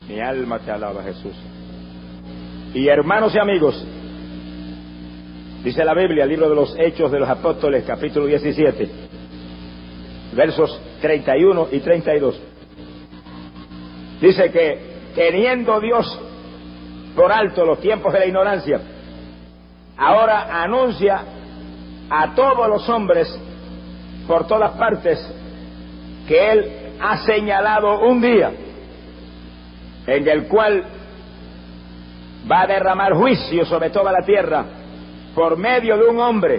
Mi alma te alaba, Jesús. Y hermanos y amigos, dice la Biblia, el libro de los Hechos de los Apóstoles, capítulo 17, versos 31 y 32. Dice que, teniendo Dios por alto los tiempos de la ignorancia, ahora anuncia a todos los hombres por todas partes que Él ha señalado un día en el cual va a derramar juicio sobre toda la tierra por medio de un hombre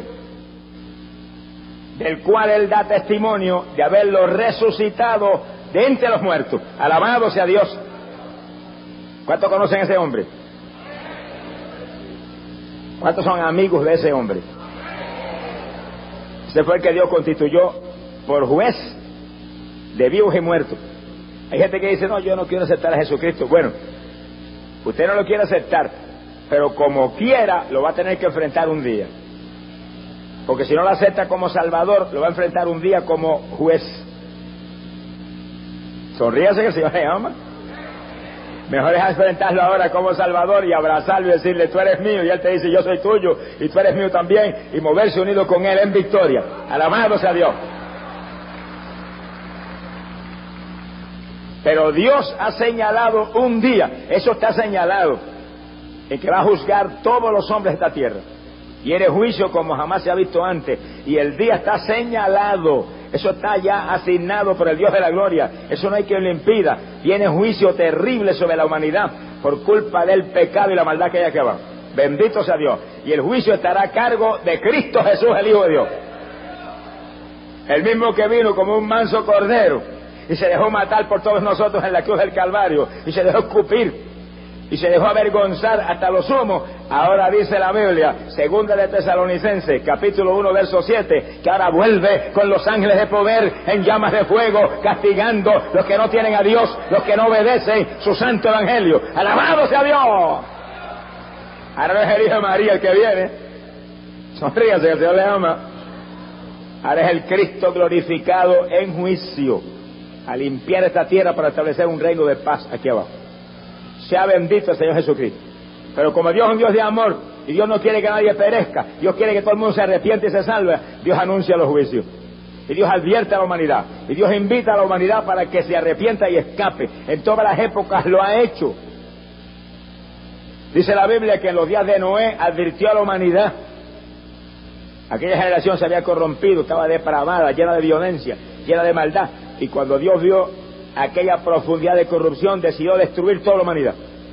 del cual Él da testimonio de haberlo resucitado de entre los muertos. Alabado sea Dios. ¿Cuántos conocen a ese hombre? ¿Cuántos son amigos de ese hombre? Ese fue el que Dios constituyó por juez de vivos y muertos. Hay gente que dice, no, yo no quiero aceptar a Jesucristo. Bueno, usted no lo quiere aceptar, pero como quiera lo va a tener que enfrentar un día. Porque si no lo acepta como Salvador, lo va a enfrentar un día como juez. Sonríase que el Señor le ama. Mejor es enfrentarlo ahora como Salvador y abrazarlo y decirle, tú eres mío, y Él te dice, yo soy tuyo, y tú eres mío también, y moverse unido con Él en victoria. Alabado sea Dios. Pero Dios ha señalado un día, eso está señalado, en que va a juzgar todos los hombres de esta tierra. Y eres juicio como jamás se ha visto antes. Y el día está señalado. Eso está ya asignado por el Dios de la gloria. Eso no hay quien lo impida. Viene juicio terrible sobre la humanidad por culpa del pecado y la maldad que hay aquí abajo. Bendito sea Dios. Y el juicio estará a cargo de Cristo Jesús, el Hijo de Dios. El mismo que vino como un manso cordero y se dejó matar por todos nosotros en la cruz del Calvario. Y se dejó escupir. Y se dejó avergonzar hasta lo sumo. Ahora dice la Biblia, segunda de Tesalonicenses, capítulo 1, verso 7, que ahora vuelve con los ángeles de poder en llamas de fuego, castigando los que no tienen a Dios, los que no obedecen su santo evangelio. ¡Alabado sea Dios! Ahora no es el Hijo de María el que viene. Sonríase, que el Señor le ama. Ahora es el Cristo glorificado en juicio, a limpiar esta tierra para establecer un reino de paz aquí abajo. Sea bendito el Señor Jesucristo. Pero como Dios es un Dios de amor y Dios no quiere que nadie perezca, Dios quiere que todo el mundo se arrepiente y se salve, Dios anuncia los juicios. Y Dios advierte a la humanidad. Y Dios invita a la humanidad para que se arrepienta y escape. En todas las épocas lo ha hecho. Dice la Biblia que en los días de Noé advirtió a la humanidad. Aquella generación se había corrompido, estaba depravada, llena de violencia, llena de maldad. Y cuando Dios vio aquella profundidad de corrupción, decidió destruir toda la humanidad.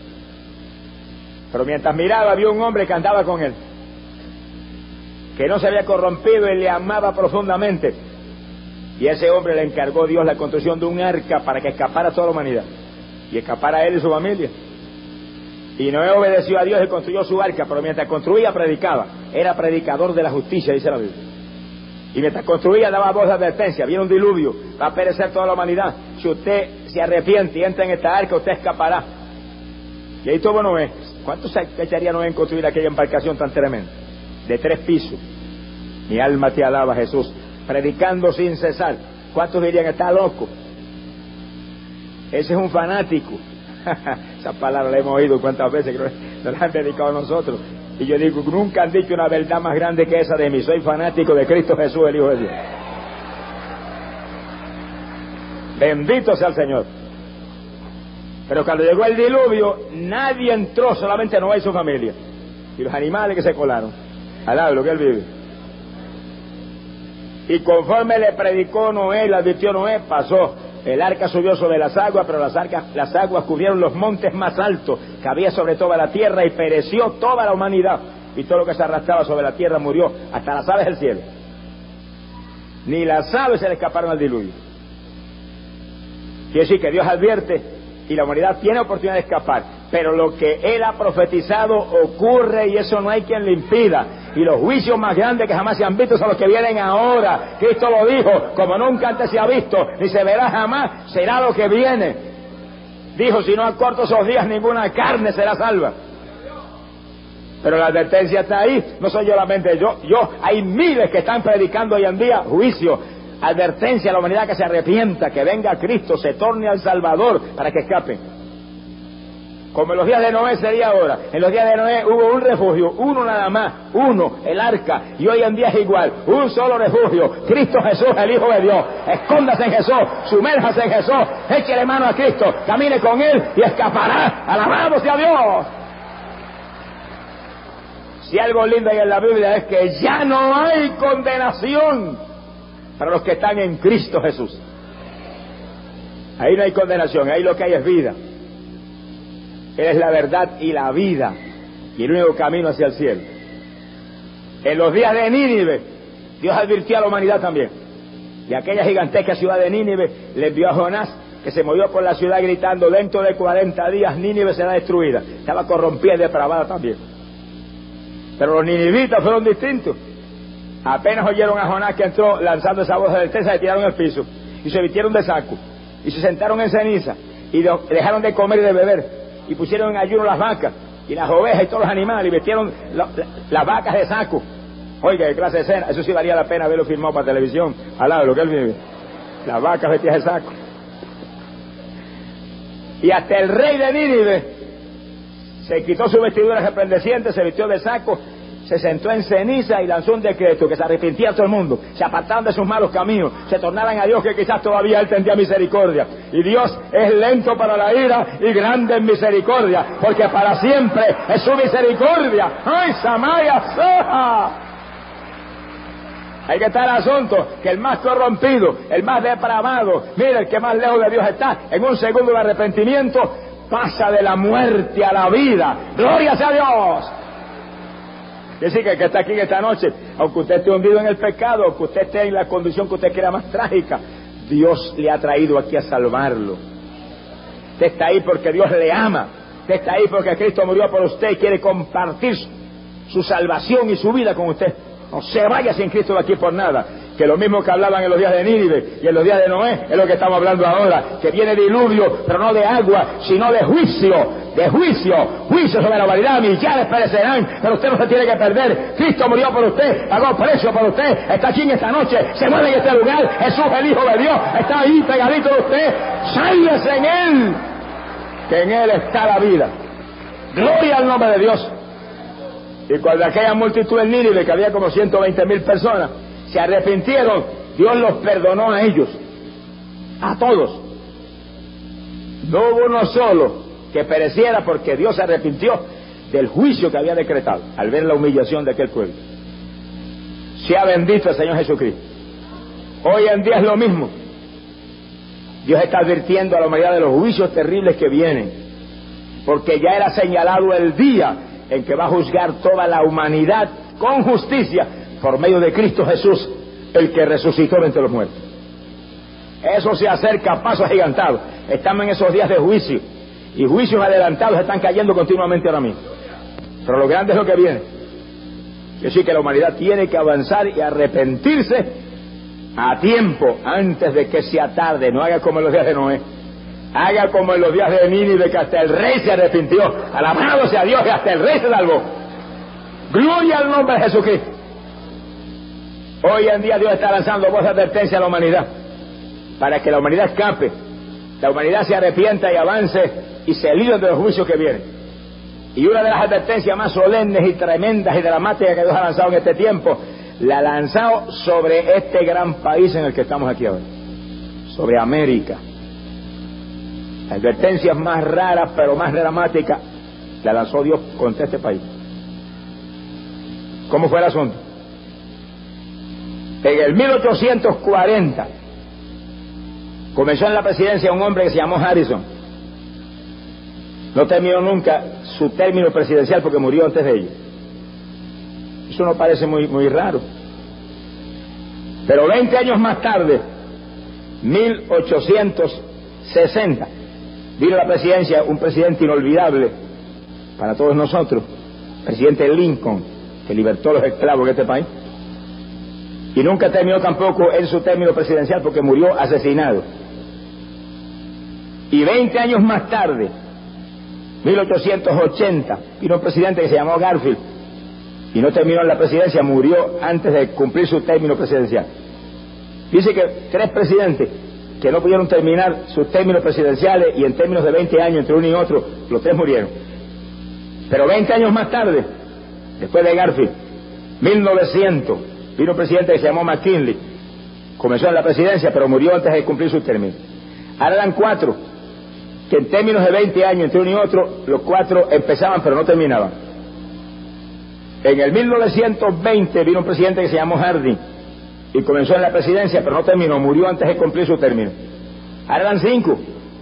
Pero mientras miraba, vio un hombre que andaba con él, que no se había corrompido y le amaba profundamente. Y a ese hombre le encargó Dios la construcción de un arca para que escapara toda la humanidad y escapara él y su familia. Y Noé obedeció a Dios y construyó su arca, pero mientras construía predicaba. Era predicador de la justicia, dice la Biblia. Y mientras construía daba voz de advertencia, viene un diluvio, va a perecer toda la humanidad. Si usted se arrepiente y entra en esta arca, usted escapará. Y ahí tuvo Noé. ¿Cuánto se echaría Noé en construir aquella embarcación tan tremenda? De 3 pisos. Mi alma te alaba, Jesús. Predicando sin cesar. ¿Cuántos dirían, está loco? Ese es un fanático. Esa palabra la hemos oído cuántas veces, creo que nos la han dedicado a nosotros. Y yo digo, nunca han dicho una verdad más grande que esa de mí. Soy fanático de Cristo Jesús, el Hijo de Dios. Bendito sea el Señor. Pero cuando llegó el diluvio, nadie entró, solamente Noé y su familia. Y los animales que se colaron. Al lado de lo que él vive. Y conforme le predicó Noé, le advirtió Noé, pasó. El arca subió sobre las aguas, pero las aguas cubrieron los montes más altos que había sobre toda la tierra y pereció toda la humanidad. Y todo lo que se arrastraba sobre la tierra murió, hasta las aves del cielo. Ni las aves se le escaparon al diluvio. Quiere decir que Dios advierte y la humanidad tiene oportunidad de escapar. Pero lo que Él ha profetizado ocurre y eso no hay quien lo impida. Y los juicios más grandes que jamás se han visto son los que vienen ahora. Cristo lo dijo, como nunca antes se ha visto, ni se verá jamás, será lo que viene. Dijo, si no acorto esos días, ninguna carne será salva. Pero la advertencia está ahí, no soy solamente yo, hay miles que están predicando hoy en día juicio, advertencia a la humanidad que se arrepienta, que venga Cristo, se torne al Salvador para que escape. Como en los días de Noé sería ahora. En los días de Noé hubo un refugio, uno nada más, uno, el arca. Y hoy en día es igual, un solo refugio, Cristo Jesús, el Hijo de Dios. Escóndase en Jesús, sumérjase en Jesús, échele mano a Cristo, camine con Él y escapará. Alabado sea Dios. Si algo lindo hay en la Biblia es que ya no hay condenación para los que están en Cristo Jesús. Ahí no hay condenación, ahí lo que hay es vida. Él es la verdad y la vida y el único camino hacia el cielo. En los días de Nínive, Dios advirtió a la humanidad también. Y aquella gigantesca ciudad de Nínive le envió a Jonás, que se movió por la ciudad gritando: dentro de 40 días Nínive será destruida. Estaba corrompida y depravada también. Pero los ninivitas fueron distintos. Apenas oyeron a Jonás que entró lanzando esa voz de alerta, se tiraron al piso y se vistieron de saco y se sentaron en ceniza y dejaron de comer y de beber. Y pusieron en ayuno las vacas y las ovejas y todos los animales y vestieron las vacas de saco. Oiga, qué clase de escena. Eso sí valía la pena verlo filmado para televisión, al lado de lo que él vive. Las vacas vestidas de saco. Y hasta el rey de Nínive se quitó su vestidura resplandeciente, se vistió de saco, se sentó en ceniza y lanzó un decreto: que se arrepintiera todo el mundo, se apartaran de sus malos caminos, se tornaran a Dios, que quizás todavía Él tendría misericordia. Y Dios es lento para la ira y grande en misericordia, porque para siempre es su misericordia. ¡Ay, Samaya Soja! Hay que estar al asunto, que el más corrompido, el más depravado, mira, el que más lejos de Dios está, en un segundo de arrepentimiento pasa de la muerte a la vida. ¡Gloria sea a Dios! Es decir, que el que está aquí en esta noche, aunque usted esté hundido en el pecado, aunque usted esté en la condición que usted quiera más trágica, Dios le ha traído aquí a salvarlo. Usted está ahí porque Dios le ama. Usted está ahí porque Cristo murió por usted y quiere compartir su salvación y su vida con usted. No se vaya sin Cristo de aquí por nada. Que lo mismo que hablaban en los días de Nínive y en los días de Noé es lo que estamos hablando ahora, que viene diluvio, pero no de agua, sino de juicio. Juicio sobre la humanidad. Millares perecerán, pero usted no se tiene que perder. Cristo murió por usted, pagó precio por usted, está aquí en esta noche, se mueve en este lugar. Jesús, el Hijo de Dios, está ahí pegadito de usted. Sáyese en Él, que en Él está la vida. Gloria al nombre de Dios. Y cuando aquella multitud en Nínive, que había como 120,000 personas, se arrepintieron, Dios los perdonó a ellos, a todos. No hubo uno solo que pereciera, porque Dios se arrepintió del juicio que había decretado al ver la humillación de aquel pueblo. Sea bendito el Señor Jesucristo. Hoy en día es lo mismo. Dios está advirtiendo a la humanidad de los juicios terribles que vienen, porque ya era señalado el día en que va a juzgar toda la humanidad con justicia por medio de Cristo Jesús, el que resucitó de entre los muertos. Eso se acerca a pasos agigantados. Estamos en esos días de juicio, y juicios adelantados están cayendo continuamente ahora mismo. Pero lo grande es lo que viene. Es decir, que la humanidad tiene que avanzar y arrepentirse a tiempo, antes de que sea tarde. No haga como en los días de Noé. Haga como en los días de Nínive, que hasta el rey se arrepintió. Alabado sea Dios, que hasta el rey se salvó. Gloria al nombre de Jesucristo. Hoy en día Dios está lanzando voz de advertencia a la humanidad, para que la humanidad escape, la humanidad se arrepienta y avance y se libre de los juicios que vienen. Y una de las advertencias más solemnes y tremendas y dramáticas que Dios ha lanzado en este tiempo, la ha lanzado sobre este gran país en el que estamos aquí ahora, sobre América. La advertencia más rara pero más dramática la lanzó Dios contra este país. ¿Cómo fue el asunto? En el 1840 comenzó en la presidencia un hombre que se llamó Harrison. No terminó nunca su término presidencial porque murió antes de ello. Eso no parece muy raro. Pero 20 años más tarde, 1860, vino a la presidencia un presidente inolvidable para todos nosotros, presidente Lincoln, que libertó a los esclavos de este país. Y nunca terminó tampoco en su término presidencial porque murió asesinado. Y 20 años más tarde, 1880, vino un presidente que se llamó Garfield y no terminó en la presidencia, murió antes de cumplir su término presidencial. Dice que 3 presidentes que no pudieron terminar sus términos presidenciales, y en términos de 20 años entre uno y otro, los tres murieron. Pero 20 años más tarde, después de Garfield, 1900, vino un presidente que se llamó McKinley, comenzó en la presidencia, pero murió antes de cumplir su término. Ahora eran cuatro, que en términos de 20 años entre uno y otro, los cuatro empezaban pero no terminaban. En el 1920 vino un presidente que se llamó Harding, y comenzó en la presidencia, pero no terminó, murió antes de cumplir su término. Ahora eran cinco.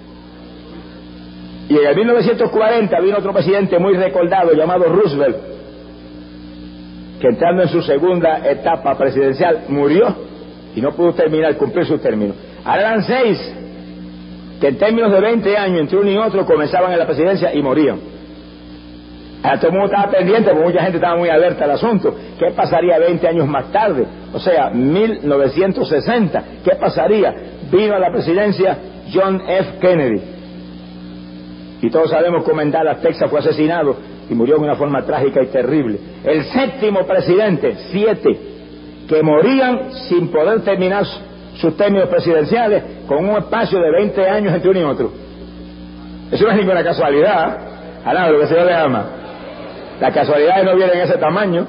Y en el 1940 vino otro presidente muy recordado llamado Roosevelt, que entrando en su segunda etapa presidencial murió y no pudo terminar, cumplir su término. Ahora eran seis, que en términos de 20 años entre uno y otro comenzaban en la presidencia y morían. Ahora todo el mundo estaba pendiente, porque mucha gente estaba muy alerta al asunto. ¿Qué pasaría 20 años más tarde? O sea, 1960. ¿Qué pasaría? Vino a la presidencia John F. Kennedy. Y todos sabemos cómo en Dallas, Texas, fue asesinado y murió de una forma trágica y terrible. El séptimo presidente, 7, que morían sin poder terminar sus términos presidenciales, con un espacio de 20 años entre uno y otro. Eso no es ninguna casualidad, a nada, lo que el Señor le ama. Las casualidades no vienen en ese tamaño.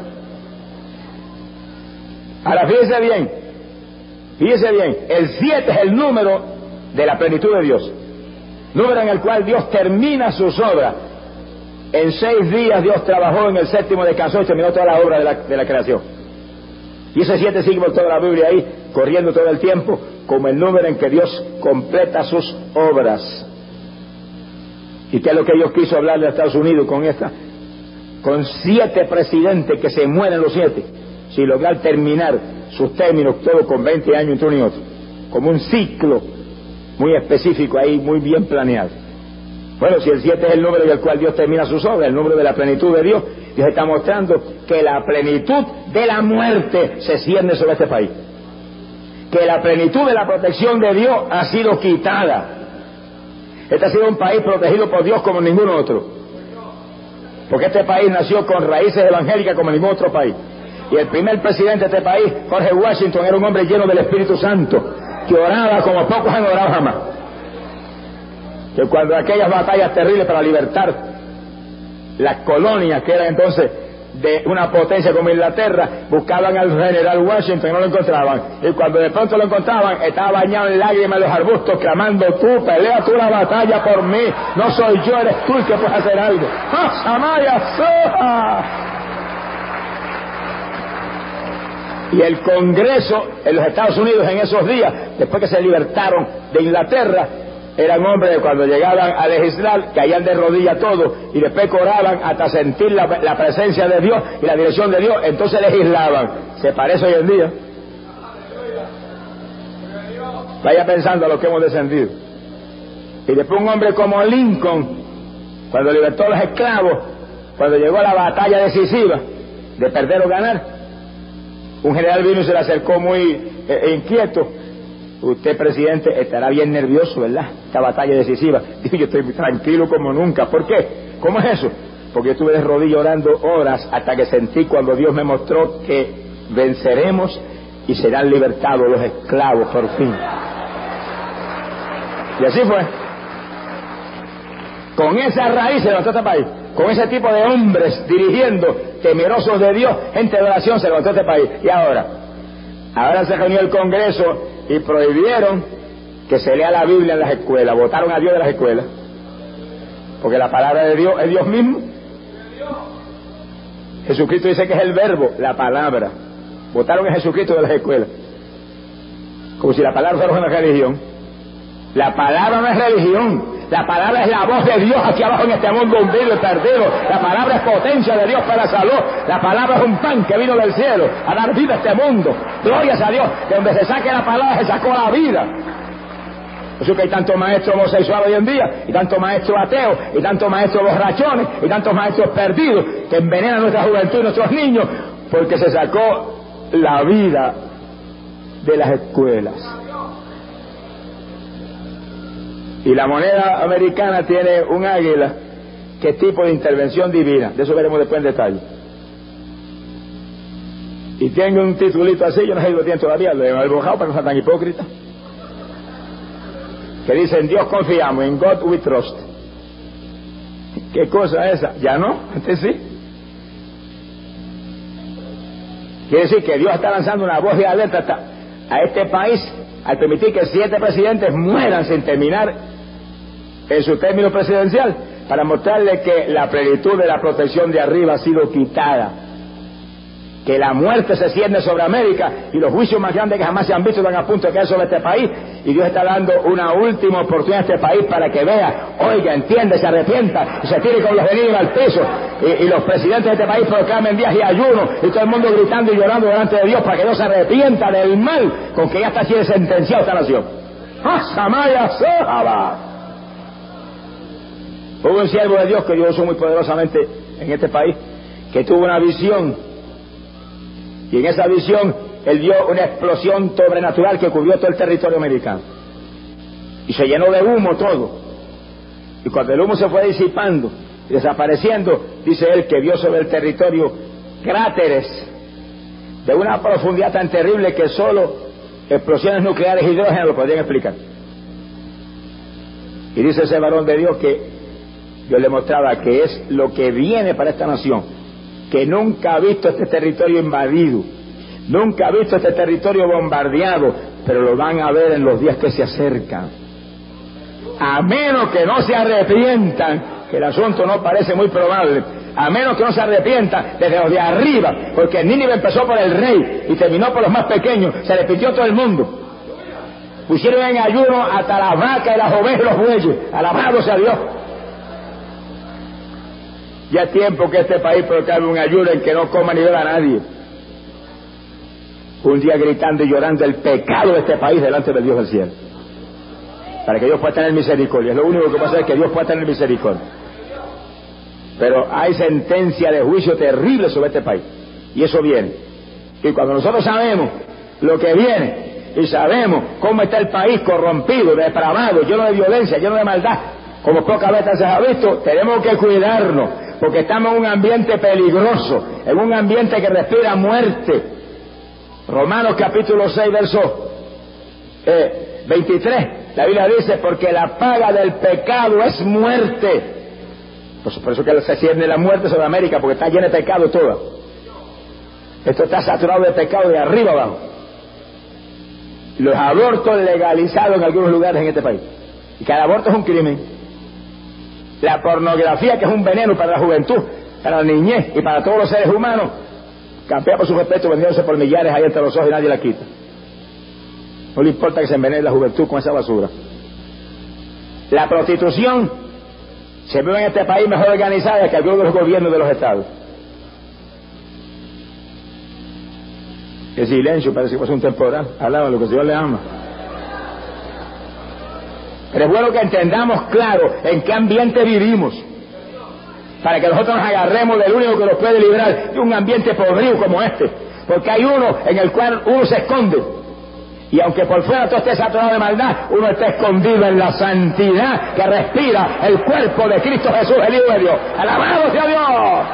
Ahora fíjese bien, el 7 es el número de la plenitud de Dios, número en el cual Dios termina sus obras. En 6 días Dios trabajó, en el séptimo descansó y terminó toda la obra de la creación. Y ese 7 sigue por toda la Biblia ahí, corriendo todo el tiempo, como el número en que Dios completa sus obras. ¿Y qué es lo que Dios quiso hablarle a Estados Unidos con esta? Con 7 presidentes que se mueren los 7, sin lograr terminar sus términos, todo con 20 años entre uno y otro, como un ciclo muy específico ahí, muy bien planeado. Bueno, si el 7 es el número en el cual Dios termina sus obras, el número de la plenitud de Dios, Dios está mostrando que la plenitud de la muerte se cierne sobre este país, que la plenitud de la protección de Dios ha sido quitada. Este ha sido un país protegido por Dios como ningún otro, porque este país nació con raíces evangélicas como ningún otro país. Y el primer presidente de este país, George Washington, era un hombre lleno del Espíritu Santo, que oraba como pocos han orado jamás. Que cuando aquellas batallas terribles para libertar las colonias, que eran entonces de una potencia como Inglaterra, buscaban al general Washington y no lo encontraban. Y cuando de pronto lo encontraban, estaba bañado en lágrimas en los arbustos, clamando: tú, pelea tú la batalla por mí, no soy yo, eres tú el que puedes hacer algo. ¡Ah, Samaya, Soja! Y el Congreso en los Estados Unidos en esos días, después que se libertaron de Inglaterra, eran hombres que cuando llegaban a legislar caían de rodillas todos y después oraban hasta sentir la presencia de Dios y la dirección de Dios, entonces legislaban. Se parece hoy en día. Vaya pensando a lo que hemos descendido. Y después un hombre como Lincoln, cuando libertó a los esclavos, cuando llegó a la batalla decisiva de perder o ganar, un general vino y se le acercó muy inquieto. Usted, presidente, estará bien nervioso, ¿verdad? Esta batalla decisiva. Dijo: yo estoy tranquilo como nunca. ¿Por qué? ¿Cómo es eso? Porque yo estuve de rodillas orando horas hasta que sentí cuando Dios me mostró que venceremos y serán libertados los esclavos por fin. Y así fue. Con esa raíz se levantó este país. Con ese tipo de hombres dirigiendo, temerosos de Dios, gente de oración, se levantó este país. Y ahora se reunió el Congreso y prohibieron que se lea la Biblia en las escuelas. Votaron a Dios de las escuelas, porque la palabra de Dios es Dios mismo. Jesucristo dice que es el verbo, la palabra. Votaron a Jesucristo de las escuelas, como si la palabra fuera una religión. La palabra no es religión. La palabra es la voz de Dios aquí abajo en este mundo hundido y perdido. La palabra es potencia de Dios para la salud. La palabra es un pan que vino del cielo a dar vida a este mundo. Glorias a Dios, que donde se saque la palabra se sacó la vida. Por eso que hay tantos maestros homosexuales hoy en día, y tantos maestros ateos, y tantos maestros borrachones, y tantos maestros perdidos, que envenenan nuestra juventud y nuestros niños, porque se sacó la vida de las escuelas. Y la moneda americana tiene un águila que es tipo de intervención divina. De eso veremos después en detalle. Y tiene un titulito así, yo no sé si lo tienen todavía, lo he bajado para que no sea tan hipócrita. que dice en Dios confiamos, in God we trust. ¿Qué cosa es esa? Ya no, antes sí. Quiere decir que Dios está lanzando una voz de alerta a este país al permitir que 7 presidentes mueran sin terminar en su término presidencial, para mostrarle que la plenitud de la protección de arriba ha sido quitada, que la muerte se cierne sobre América y los juicios más grandes que jamás se han visto están a punto de caer sobre este país, y Dios está dando una última oportunidad a este país para que vea, oiga, entienda, se arrepienta y se tire con los venidos al piso, y los presidentes de este país proclamen días y ayuno y todo el mundo gritando y llorando delante de Dios para que Dios se arrepienta del mal con que ya está siendo sentenciado esta nación. ¡Asamaya Sojaba! Hubo un siervo de Dios que Dios usó muy poderosamente en este país, que tuvo una visión, y en esa visión él dio una explosión sobrenatural que cubrió todo el territorio americano, y se llenó de humo todo, y cuando el humo se fue disipando y desapareciendo, dice él que vio sobre el territorio cráteres de una profundidad tan terrible que solo explosiones nucleares y hidrógeno lo podrían explicar. Y dice ese varón de Dios que Dios le mostraba que es lo que viene para esta nación, que nunca ha visto este territorio invadido, nunca ha visto este territorio bombardeado, pero lo van a ver en los días que se acercan. A menos que no se arrepientan, que el asunto no parece muy probable, a menos que no se arrepientan desde los de arriba, porque Nínive empezó por el rey y terminó por los más pequeños, se arrepintió todo el mundo. Pusieron en ayuno hasta las vacas y las ovejas y los bueyes, alabado sea Dios. Ya es tiempo que este país proclame un ayuno en que no coma ni beba a nadie. Un día gritando y llorando el pecado de este país delante del Dios del cielo, para que Dios pueda tener misericordia. Es lo único que pasa, es que Dios pueda tener misericordia. Pero hay sentencia de juicio terrible sobre este país, y eso viene. Y cuando nosotros sabemos lo que viene y sabemos cómo está el país corrompido, depravado, lleno de violencia, lleno de maldad, como pocas veces se ha visto, tenemos que cuidarnos, porque estamos en un ambiente peligroso, en un ambiente que respira muerte. Romanos capítulo 6, verso 23, la Biblia dice, porque la paga del pecado es muerte. Por eso que se cierne la muerte sobre América, porque está llena de pecado toda. Esto está saturado de pecado de arriba abajo. Los abortos legalizados en algunos lugares en este país, y cada aborto es un crimen. La pornografía, que es un veneno para la juventud, para la niñez y para todos los seres humanos, campea por su respeto vendiéndose por millares ahí entre los ojos y nadie la quita. No le importa que se envenene la juventud con esa basura. La prostitución se ve en este país mejor organizada que algunos de los gobiernos de los estados. El silencio parece que fue un temporal. Alaba lo que el Señor le ama. Pero es bueno que entendamos claro en qué ambiente vivimos, para que nosotros nos agarremos del único que nos puede librar de un ambiente podrido como este, porque hay uno en el cual uno se esconde, y aunque por fuera todo esté saturado de maldad, uno está escondido en la santidad que respira el cuerpo de Cristo Jesús, el Hijo de Dios. ¡Alabado sea Dios!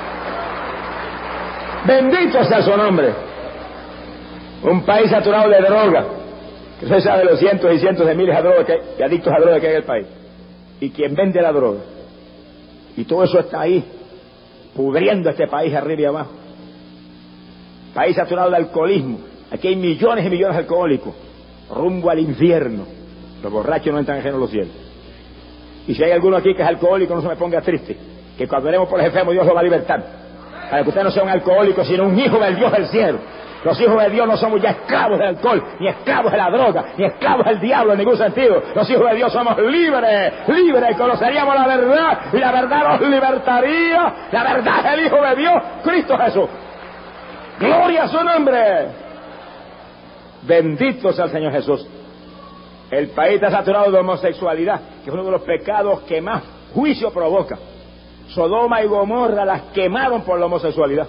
Bendito sea su nombre. Un país saturado de droga, que usted sabe los cientos y cientos de miles de drogas de adictos a droga que hay en el país, y quien vende la droga, y todo eso está ahí pudriendo este país arriba y abajo. País saturado de alcoholismo. Aquí hay millones y millones de alcohólicos rumbo al infierno. Los borrachos no entran en los cielos. Y si hay alguno aquí que es alcohólico, no se me ponga triste, que cuando oremos por los enfermos Dios lo va a libertar, para que usted no sea un alcohólico sino un hijo del Dios del cielo. Los hijos de Dios no somos ya esclavos del alcohol, ni esclavos de la droga, ni esclavos del diablo en ningún sentido. Los hijos de Dios somos libres, libres, conoceríamos la verdad, y la verdad nos libertaría. La verdad es el Hijo de Dios, Cristo Jesús. Gloria a su nombre. Bendito sea el Señor Jesús. El país está saturado de homosexualidad, que es uno de los pecados que más juicio provoca. Sodoma y Gomorra las quemaron por la homosexualidad.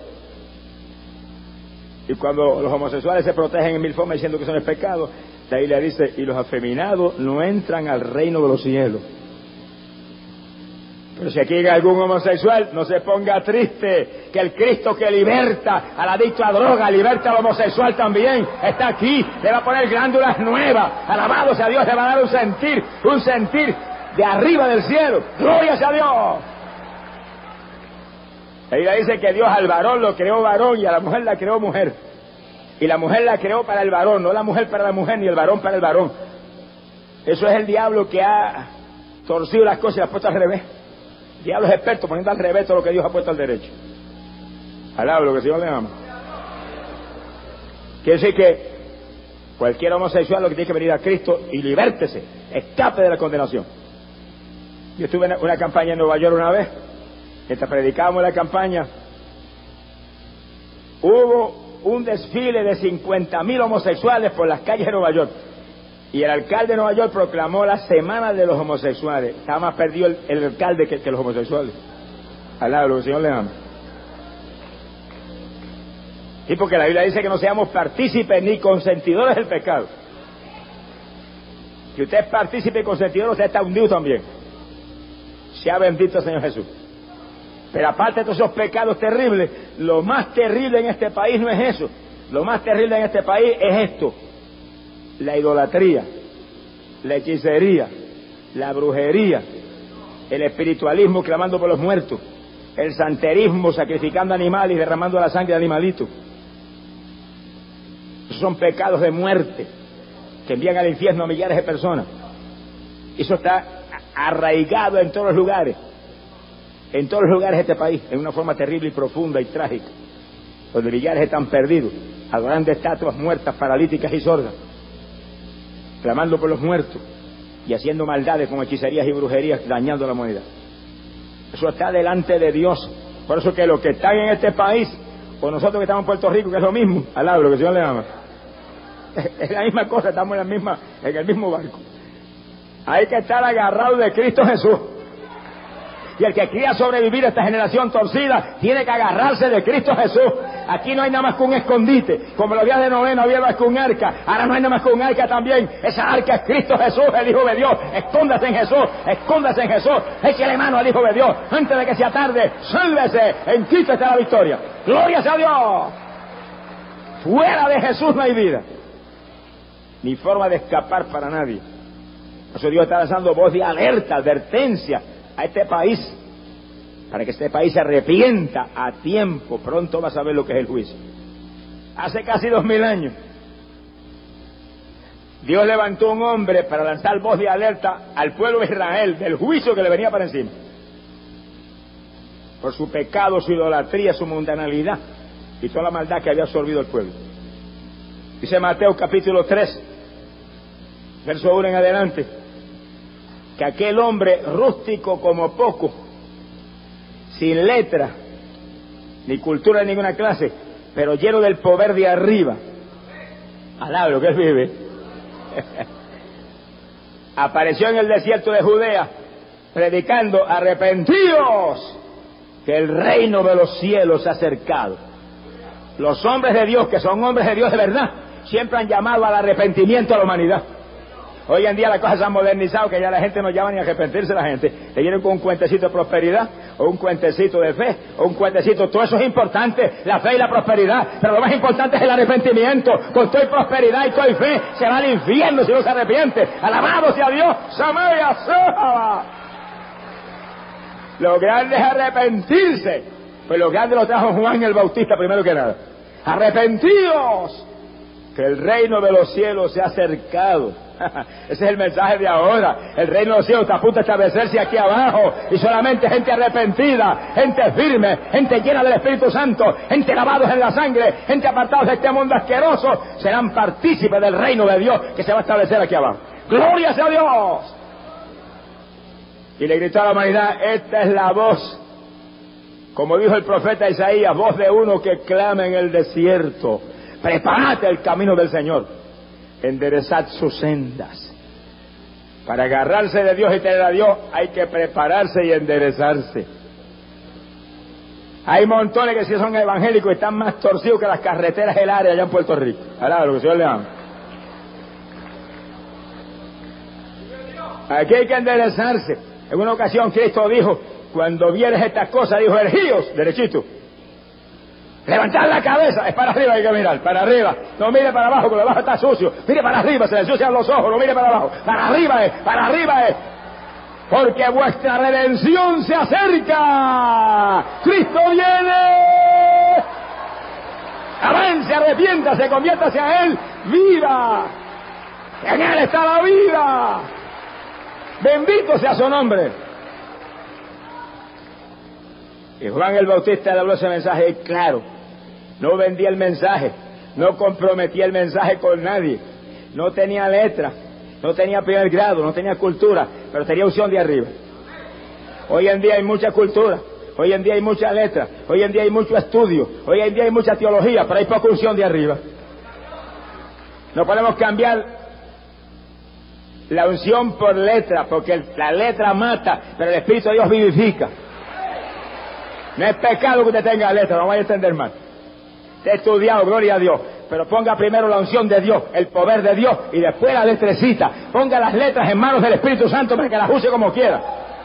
Y cuando los homosexuales se protegen en mil formas diciendo que eso no es pecado, la Biblia dice, y los afeminados no entran al reino de los cielos. Pero si aquí hay algún homosexual, no se ponga triste, que el Cristo que liberta al adicto a droga, liberta al homosexual también, está aquí, le va a poner glándulas nuevas, alabado sea Dios, le va a dar un sentir de arriba del cielo, gloria sea Dios. La Biblia dice que Dios al varón lo creó varón y a la mujer la creó mujer, y la mujer la creó para el varón, no la mujer para la mujer, ni el varón para el varón. Eso es el diablo que ha torcido las cosas y las ha puesto al revés. El diablo es experto poniendo al revés todo lo que Dios ha puesto al derecho. Alaba lo que el Señor le ama. Quiere decir que cualquier homosexual lo que tiene que venir a Cristo y libértese, escape de la condenación. Yo estuve en una campaña en Nueva York una vez, mientras predicábamos la campaña, hubo un desfile de 50,000 homosexuales por las calles de Nueva York. Y el alcalde de Nueva York proclamó la semana de los homosexuales. Estaba más perdido el alcalde que los homosexuales. Alaba lo que el Señor le ama. Y porque la Biblia dice que no seamos partícipes ni consentidores del pecado. Si usted es partícipe y consentidor, usted está hundido también. Sea bendito el Señor Jesús. Pero aparte de todos esos pecados terribles, lo más terrible en este país no es eso. Lo más terrible en este país es esto: la idolatría, la hechicería, la brujería, el espiritualismo clamando por los muertos, el santerismo sacrificando animales y derramando la sangre de animalitos. Esos son pecados de muerte que envían al infierno a millares de personas. Eso está arraigado en todos los lugares de este país, en una forma terrible y profunda y trágica, donde millares están perdidos, adorando estatuas muertas, paralíticas y sordas, clamando por los muertos y haciendo maldades como hechicerías y brujerías, dañando la humanidad. Eso está delante de Dios. Por eso que los que están en este país, o nosotros que estamos en Puerto Rico, que es lo mismo, alaba lo que el Señor le ama, es la misma cosa, estamos en el mismo barco. Hay que estar agarrados de Cristo Jesús. Y el que quiera sobrevivir a esta generación torcida tiene que agarrarse de Cristo Jesús. Aquí no hay nada más que un escondite. Como los días de Noé no había más que un arca, ahora no hay nada más que un arca también. Esa arca es Cristo Jesús, el Hijo de Dios. Escóndase en Jesús, escóndase en Jesús. Échale mano al Hijo de Dios antes de que sea tarde. Sálvese, en Cristo está la victoria. Gloria sea a Dios. Fuera de Jesús no hay vida, ni forma de escapar para nadie. Por eso Dios está lanzando voz de alerta, advertencia a este país, para que este país se arrepienta a tiempo. Pronto va a saber lo que es el juicio. Hace casi 2000 años Dios levantó un hombre para lanzar voz de alerta al pueblo de Israel del juicio que le venía para encima por su pecado, su idolatría, su mundanalidad y toda la maldad que había absorbido el pueblo. Dice Mateo capítulo 3 verso 1 en adelante, que aquel hombre rústico como poco, sin letra ni cultura de ninguna clase, pero lleno del poder de arriba, alaba lo que él vive, apareció en el desierto de Judea predicando: arrepentíos, que el reino de los cielos se ha acercado. Los hombres de Dios, que son hombres de Dios de verdad, siempre han llamado al arrepentimiento a la humanidad. Hoy en día las cosas se han modernizado, que ya la gente no llama ni a arrepentirse. La gente le vienen con un cuentecito de prosperidad, o un cuentecito de fe, o un cuentecito. Todo eso es importante, la fe y la prosperidad, pero lo más importante es el arrepentimiento. Con toda prosperidad y toda fe se va al infierno si no se arrepiente. Alabado sea Dios. Lo grande es arrepentirse. Pues lo grande lo trajo Juan el Bautista primero que nada. Arrepentíos, que el reino de los cielos se ha acercado. Ese es el mensaje de ahora. El reino de los cielos está a punto de establecerse aquí abajo, y solamente gente arrepentida, gente firme, gente llena del Espíritu Santo, gente lavados en la sangre, gente apartados de este mundo asqueroso, serán partícipes del reino de Dios que se va a establecer aquí abajo. ¡Gloria sea a Dios! Y le gritó a la humanidad: esta es la voz, como dijo el profeta Isaías, voz de uno que clama en el desierto: preparad el camino del Señor, enderezad sus sendas. Para agarrarse de Dios y tener a Dios hay que prepararse y enderezarse. Hay montones que sí son evangélicos y están más torcidos que las carreteras del área allá en Puerto Rico. Alaba lo que el Señor le ama. Aquí hay que enderezarse. En una ocasión Cristo dijo cuando vieres estas cosas, dijo, ergíos, derechito. Levantad la cabeza, es para arriba hay que mirar, para arriba. No mire para abajo, porque abajo está sucio. Mire para arriba, se le ensucian los ojos, no mire para abajo. Para arriba es. Porque vuestra redención se acerca. Cristo viene. Avance, arrepiéntase, conviértase a Él. Viva. En Él está la vida. Bendito sea su nombre. Y Juan el Bautista le habló ese mensaje claro. No vendía el mensaje. No comprometía el mensaje con nadie. No tenía letra. No tenía primer grado. No tenía cultura. Pero tenía unción de arriba. Hoy en día hay mucha cultura. Hoy en día hay mucha letra. Hoy en día hay mucho estudio. Hoy en día hay mucha teología. Pero hay poca unción de arriba. No podemos cambiar la unción por letra. Porque la letra mata. Pero el Espíritu de Dios vivifica. No es pecado que usted tenga letra. No vaya a entender mal. Usted ha estudiado, gloria a Dios. Pero ponga primero la unción de Dios, el poder de Dios, y después la letrecita. Ponga las letras en manos del Espíritu Santo para que las use como quiera.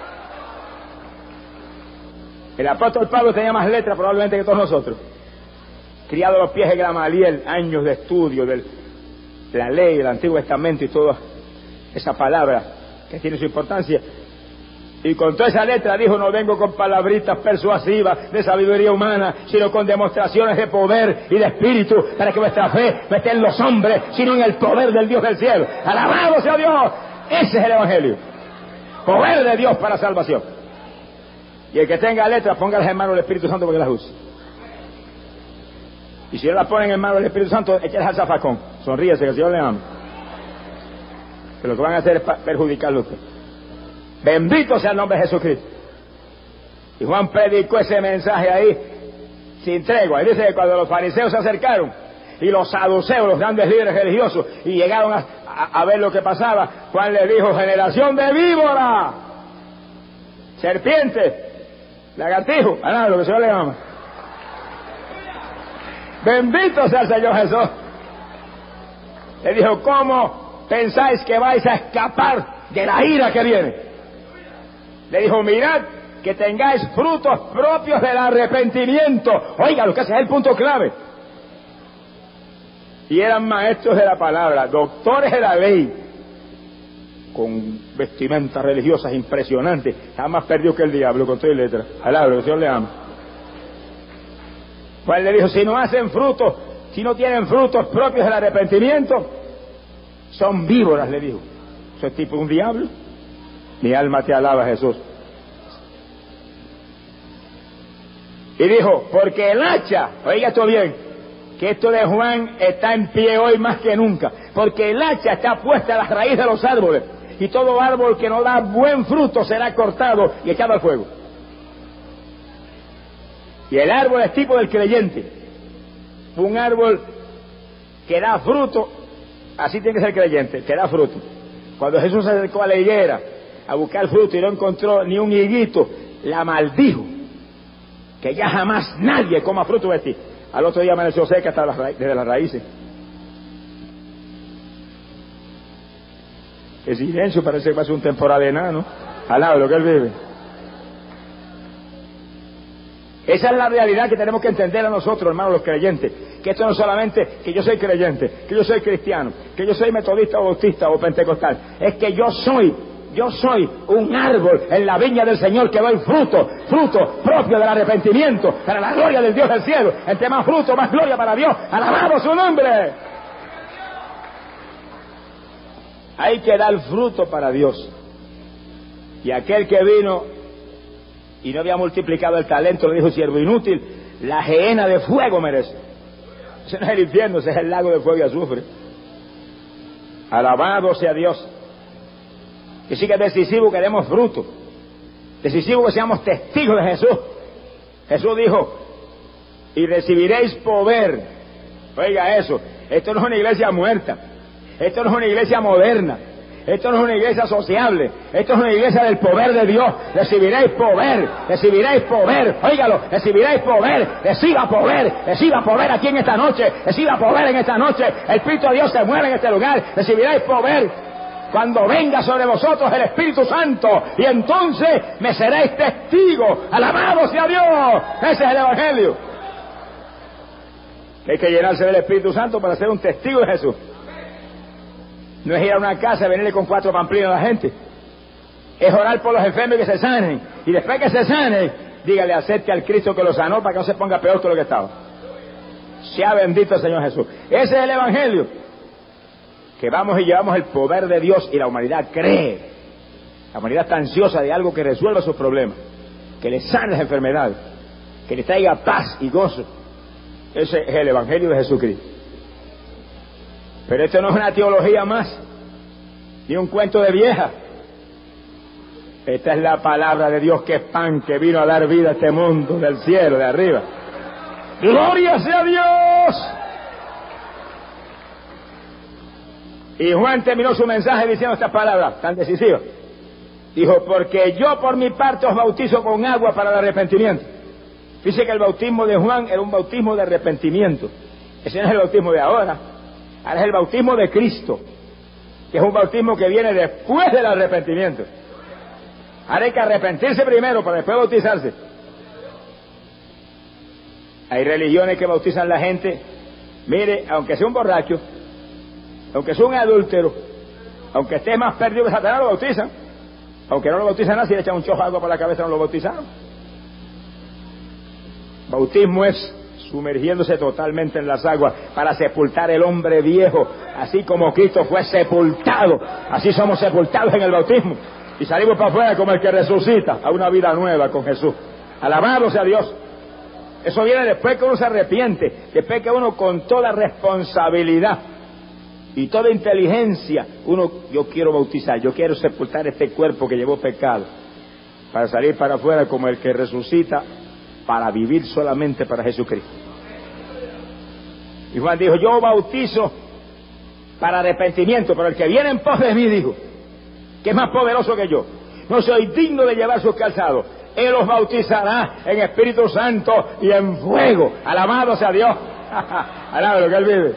El apóstol Pablo tenía más letras probablemente que todos nosotros. Criado a los pies de Gamaliel, años de estudio de la ley, del Antiguo Testamento y toda esa palabra que tiene su importancia. Y con toda esa letra dijo, no vengo con palabritas persuasivas de sabiduría humana, sino con demostraciones de poder y de espíritu, para que vuestra fe no esté en los hombres, sino en el poder del Dios del cielo. ¡Alabado sea Dios! Ese es el Evangelio. Poder de Dios para salvación. Y el que tenga letras, póngalas en manos del Espíritu Santo porque las use. Y si no las ponen en manos del Espíritu Santo, échelas al zafacón. Sonríese, que el Señor le ama. Que lo que van a hacer es perjudicarlo a usted. Bendito sea el nombre de Jesucristo. Y Juan predicó ese mensaje ahí sin tregua. Y dice que cuando los fariseos se acercaron y los saduceos, los grandes líderes religiosos, y llegaron a ver lo que pasaba, Juan le dijo, generación de víbora, serpiente, lagartijo, lo que el Señor le llama. Bendito sea el Señor Jesús. Le dijo, ¿cómo pensáis que vais a escapar de la ira que viene? Le dijo, mirad que tengáis frutos propios del arrepentimiento. Oiga, lo que ese es el punto clave. Y eran maestros de la palabra, doctores de la ley, con vestimentas religiosas impresionantes. Está más perdido que el diablo con toda letra. Alabro, que el Señor le ama. Pues le dijo, si no hacen frutos, si no tienen frutos propios del arrepentimiento, son víboras, le dijo. ¿Eso es tipo un diablo? Mi alma te alaba, Jesús. Y dijo, porque el hacha, oiga esto bien, que esto de Juan está en pie hoy más que nunca, porque el hacha está puesta a la raíz de los árboles, y todo árbol que no da buen fruto será cortado y echado al fuego. Y el árbol es tipo del creyente. Un árbol que da fruto, así tiene que ser creyente, que da fruto. Cuando Jesús se acercó a la higuera a buscar fruto y no encontró ni un higuito, la maldijo, que ya jamás nadie coma fruto de ti. Al otro día amaneció seca hasta desde las raíces. El silencio parece que va a ser un temporal de nada, ¿no? Al lado de lo que él vive. Esa es la realidad que tenemos que entender a nosotros, hermanos, los creyentes. Que esto no es solamente que yo soy creyente, que yo soy cristiano, que yo soy metodista o bautista o pentecostal. Es que yo soy un árbol en la viña del Señor que doy fruto propio del arrepentimiento, para la gloria del Dios del cielo. Entre más fruto, más gloria para Dios. ¡Alabamos su nombre! Hay que dar fruto para Dios. Y aquel que vino y no había multiplicado el talento, le dijo, siervo inútil, la gehenna de fuego merece. Ese no es el infierno, ese es el lago de fuego y azufre. Alabado sea Dios. Y sí que es decisivo que demos fruto. Decisivo que seamos testigos de Jesús. Jesús dijo, y recibiréis poder. Oiga eso, esto no es una iglesia muerta. Esto no es una iglesia moderna. Esto no es una iglesia sociable. Esto es una iglesia del poder de Dios. Recibiréis poder. Recibiréis poder. Óigalo. Recibiréis poder. Reciba poder. Reciba poder aquí en esta noche. Reciba poder en esta noche. El Espíritu de Dios se mueve en este lugar. Recibiréis poder. cuando venga sobre vosotros el Espíritu Santo, y entonces me seréis testigos. Alabado sea Dios. Ese es el Evangelio. Hay que llenarse del Espíritu Santo para ser un testigo de Jesús. No es ir a una casa y venirle con 4 pamplinas a la gente. Es orar por los enfermos que se sanen. Y después que se sanen, dígale, acepte al Cristo que lo sanó para que no se ponga peor que lo que estaba. Sea bendito el Señor Jesús. Ese es el Evangelio. Que vamos y llevamos el poder de Dios, y la humanidad cree. La humanidad está ansiosa de algo que resuelva sus problemas, que le sane las enfermedades, que le traiga paz y gozo. Ese es el Evangelio de Jesucristo. Pero esto no es una teología más, ni un cuento de vieja. Esta es la palabra de Dios, que es pan, que vino a dar vida a este mundo del cielo, de arriba. ¡Gloria sea a Dios! Y Juan terminó su mensaje diciendo estas palabras tan decisivas. Dijo, porque yo por mi parte os bautizo con agua para el arrepentimiento. Dice que el bautismo de Juan era un bautismo de arrepentimiento. Ese no es el bautismo de ahora. Ahora es el bautismo de Cristo, que es un bautismo que viene después del arrepentimiento. Ahora hay que arrepentirse primero para después bautizarse. Hay religiones que bautizan a la gente, mire, aunque sea un borracho, aunque sea un adúltero, aunque esté más perdido que Satanás, lo bautizan. Aunque no lo bautizan nada, si le echan un chojo de agua por la cabeza, no lo bautizaron. Bautismo es sumergiéndose totalmente en las aguas para sepultar el hombre viejo, así como Cristo fue sepultado. Así somos sepultados en el bautismo y salimos para afuera como el que resucita a una vida nueva con Jesús. Alabado sea Dios. Eso viene después que uno se arrepiente, después que uno con toda responsabilidad y toda inteligencia, yo quiero bautizar, yo quiero sepultar este cuerpo que llevó pecado, para salir para afuera como el que resucita, para vivir solamente para Jesucristo. Y Juan dijo, yo bautizo para arrepentimiento, pero el que viene en pos de mí, dijo, que es más poderoso que yo, no soy digno de llevar sus calzados. Él os bautizará en Espíritu Santo y en fuego. Alabado sea Dios. Alabado lo que Él vive.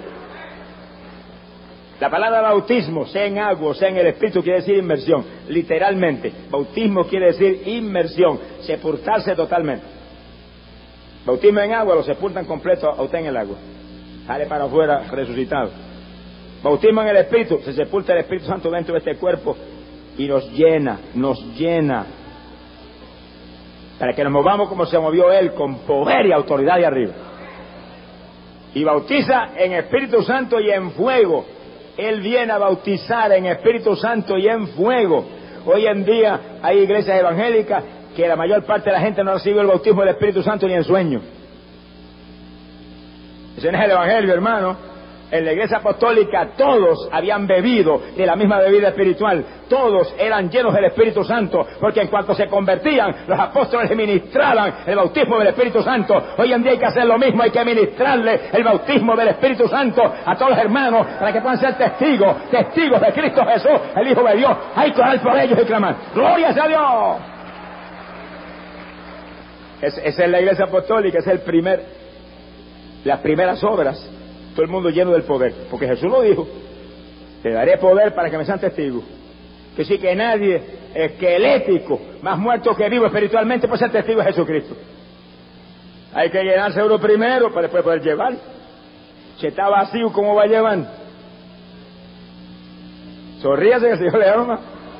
La palabra bautismo, sea en agua, sea en el Espíritu, quiere decir inmersión. Literalmente, bautismo quiere decir inmersión, sepultarse totalmente. Bautismo en agua, lo sepultan completo a usted en el agua. Sale para afuera resucitado. Bautismo en el Espíritu, se sepulta el Espíritu Santo dentro de este cuerpo y nos llena, para que nos movamos como se movió Él, con poder y autoridad de arriba. Y bautiza en Espíritu Santo y en fuego. Él viene a bautizar en Espíritu Santo y en fuego. Hoy en día hay iglesias evangélicas que la mayor parte de la gente no recibe el bautismo del Espíritu Santo ni en sueño. Ese no es el Evangelio, hermano. En la iglesia apostólica todos habían bebido de la misma bebida espiritual, todos eran llenos del Espíritu Santo, porque en cuanto se convertían, los apóstoles ministraban el bautismo del Espíritu Santo. Hoy en día hay que hacer lo mismo, hay que ministrarle el bautismo del Espíritu Santo a todos los hermanos, para que puedan ser testigos de Cristo Jesús, el Hijo de Dios. Hay que orar por ellos y clamar, ¡gloria a Dios! Esa es la iglesia apostólica, es las primeras obras. Todo el mundo lleno del poder, porque Jesús lo dijo, te daré poder para que me sean testigos. Que sí, que nadie esquelético, más muerto que vivo espiritualmente, puede ser testigo de Jesucristo. Hay que llenarse uno primero para después poder llevar. Si está vacío, ¿cómo va a llevar? Sonríase que el Señor le ama.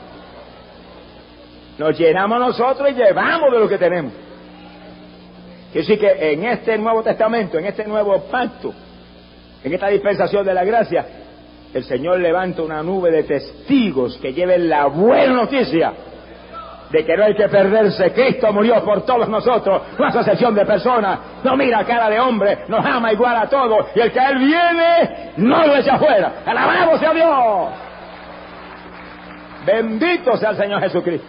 Nos llenamos nosotros y llevamos de lo que tenemos. Que sí, que en este Nuevo Testamento, en este nuevo pacto, en esta dispensación de la gracia, el Señor levanta una nube de testigos que lleven la buena noticia de que no hay que perderse. Cristo murió por todos nosotros, no hace excepción de personas, no mira cara de hombre, nos ama igual a todos, y el que a Él viene, no lo echa afuera. ¡Alabado sea Dios! Bendito sea el Señor Jesucristo.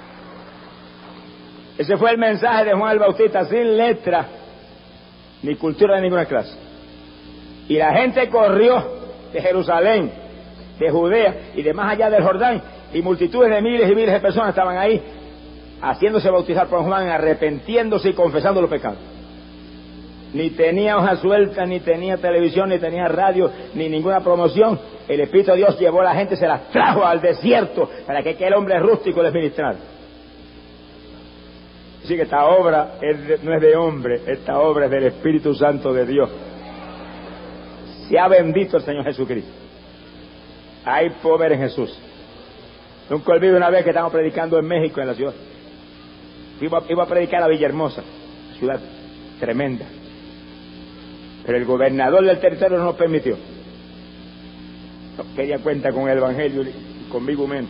Ese fue el mensaje de Juan el Bautista, sin letra ni cultura de ninguna clase. Y la gente corrió de Jerusalén, de Judea y de más allá del Jordán, y multitudes de miles y miles de personas estaban ahí haciéndose bautizar por Juan, arrepentiéndose y confesando los pecados. Ni tenía hoja suelta, ni tenía televisión, ni tenía radio, ni ninguna promoción. el Espíritu de Dios llevó a la gente, se las trajo al desierto para que aquel hombre rústico les ministrara. Así que esta obra no es de hombre, esta obra es del Espíritu Santo de Dios. Sea bendito el Señor Jesucristo. Hay poder en Jesús. Nunca olvido una vez que estábamos predicando en México, en la ciudad. Iba a predicar a Villahermosa, ciudad tremenda. Pero el gobernador del territorio no nos permitió. No quería cuenta con el Evangelio y conmigo menos.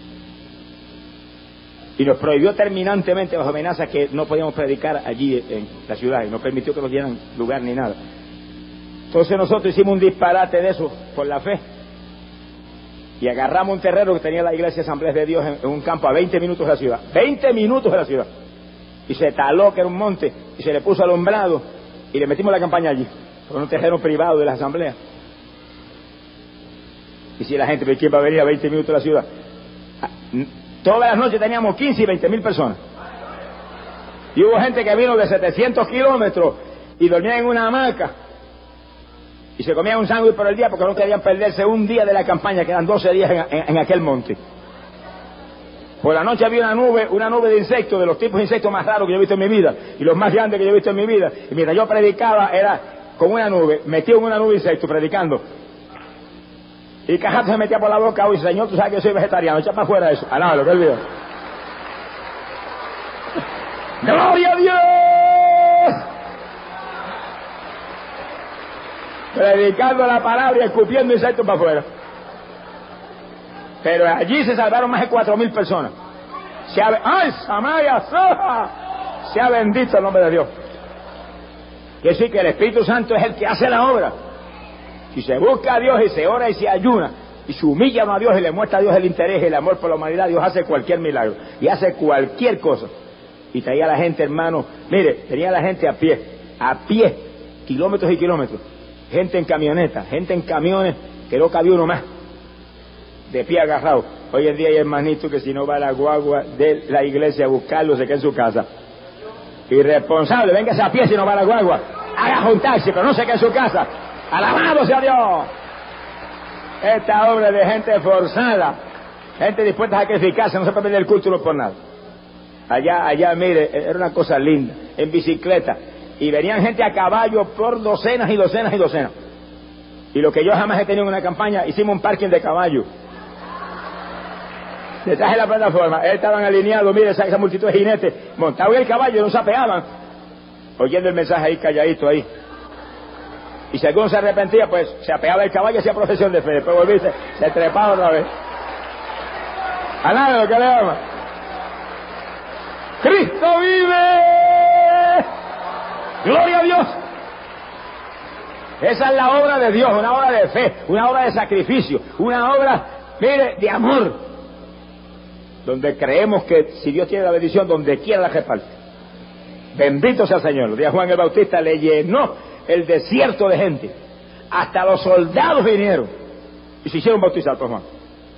Y nos prohibió terminantemente, bajo amenaza, que no podíamos predicar allí en la ciudad. Y no permitió que nos dieran lugar ni nada. Entonces nosotros hicimos un disparate de eso por la fe. Y agarramos un terreno que tenía la iglesia Asamblea de Dios en un campo a 20 minutos de la ciudad. 20 minutos de la ciudad. Y se taló que era un monte y se le puso alumbrado y le metimos la campaña allí. Con un terreno privado de la asamblea. Y si la gente, ¿quién va a venir a 20 minutos de la ciudad? Todas las noches teníamos 15 y 20 mil personas. Y hubo gente que vino de 700 kilómetros y dormía en una hamaca. Y se comían un sándwich por el día porque no querían perderse un día de la campaña, que eran 12 días en aquel monte. Por la noche había una nube de insectos, de los tipos de insectos más raros que yo he visto en mi vida, y los más grandes que yo he visto en mi vida. Y mientras yo predicaba, era con una nube, metido en una nube de insectos, predicando. Y Cajato se metía por la boca, oye, Señor, tú sabes que yo soy vegetariano, echa para afuera eso. Alábalo, que olvidó. ¡Gloria a Dios! Predicando la palabra y escupiendo insectos para afuera. Pero allí se salvaron más de 4,000 personas. ¡Ay, Samaya, Soja! Sea bendito el nombre de Dios. Que sí, que el Espíritu Santo es el que hace la obra. Si se busca a Dios y se ora y se ayuna y se humilla a Dios y le muestra a Dios el interés y el amor por la humanidad, Dios hace cualquier milagro y hace cualquier cosa. Y traía a la gente, hermano, mire, tenía a la gente a pie, kilómetros y kilómetros, gente en camionetas, gente en camiones que no cabía uno más, de pie agarrado. Hoy en día hay hermanito que si no va a la guagua de la iglesia a buscarlo, se queda en su casa. Irresponsable, véngase a pie si no va a la guagua, haga un taxi, pero no se quede en su casa. ¡Alabado sea Dios! Esta obra de gente forzada, gente dispuesta a sacrificarse, no se puede perder el culto por nada. Allá, mire, era una cosa linda, en bicicleta, y venían gente a caballo por docenas y docenas y docenas. Y lo que yo jamás he tenido en una campaña, hicimos un parking de caballo. Detrás de la plataforma, estaban alineados, mire, esa multitud de jinetes, montados en el caballo, no se apeaban, oyendo el mensaje ahí calladito ahí. Y si alguno se arrepentía, pues se apeaba el caballo y hacía profesión de fe. Después volví, se trepaba otra vez. A nada, lo que le ama. ¡Cristo vive! ¡Gloria a Dios! Esa es la obra de Dios, una obra de fe, una obra de sacrificio, una obra, mire, de amor. Donde creemos que si Dios tiene la bendición, donde quiera la reparte. Bendito sea el Señor. El día Juan el Bautista le llenó el desierto de gente. Hasta los soldados vinieron y se hicieron bautizar por Juan.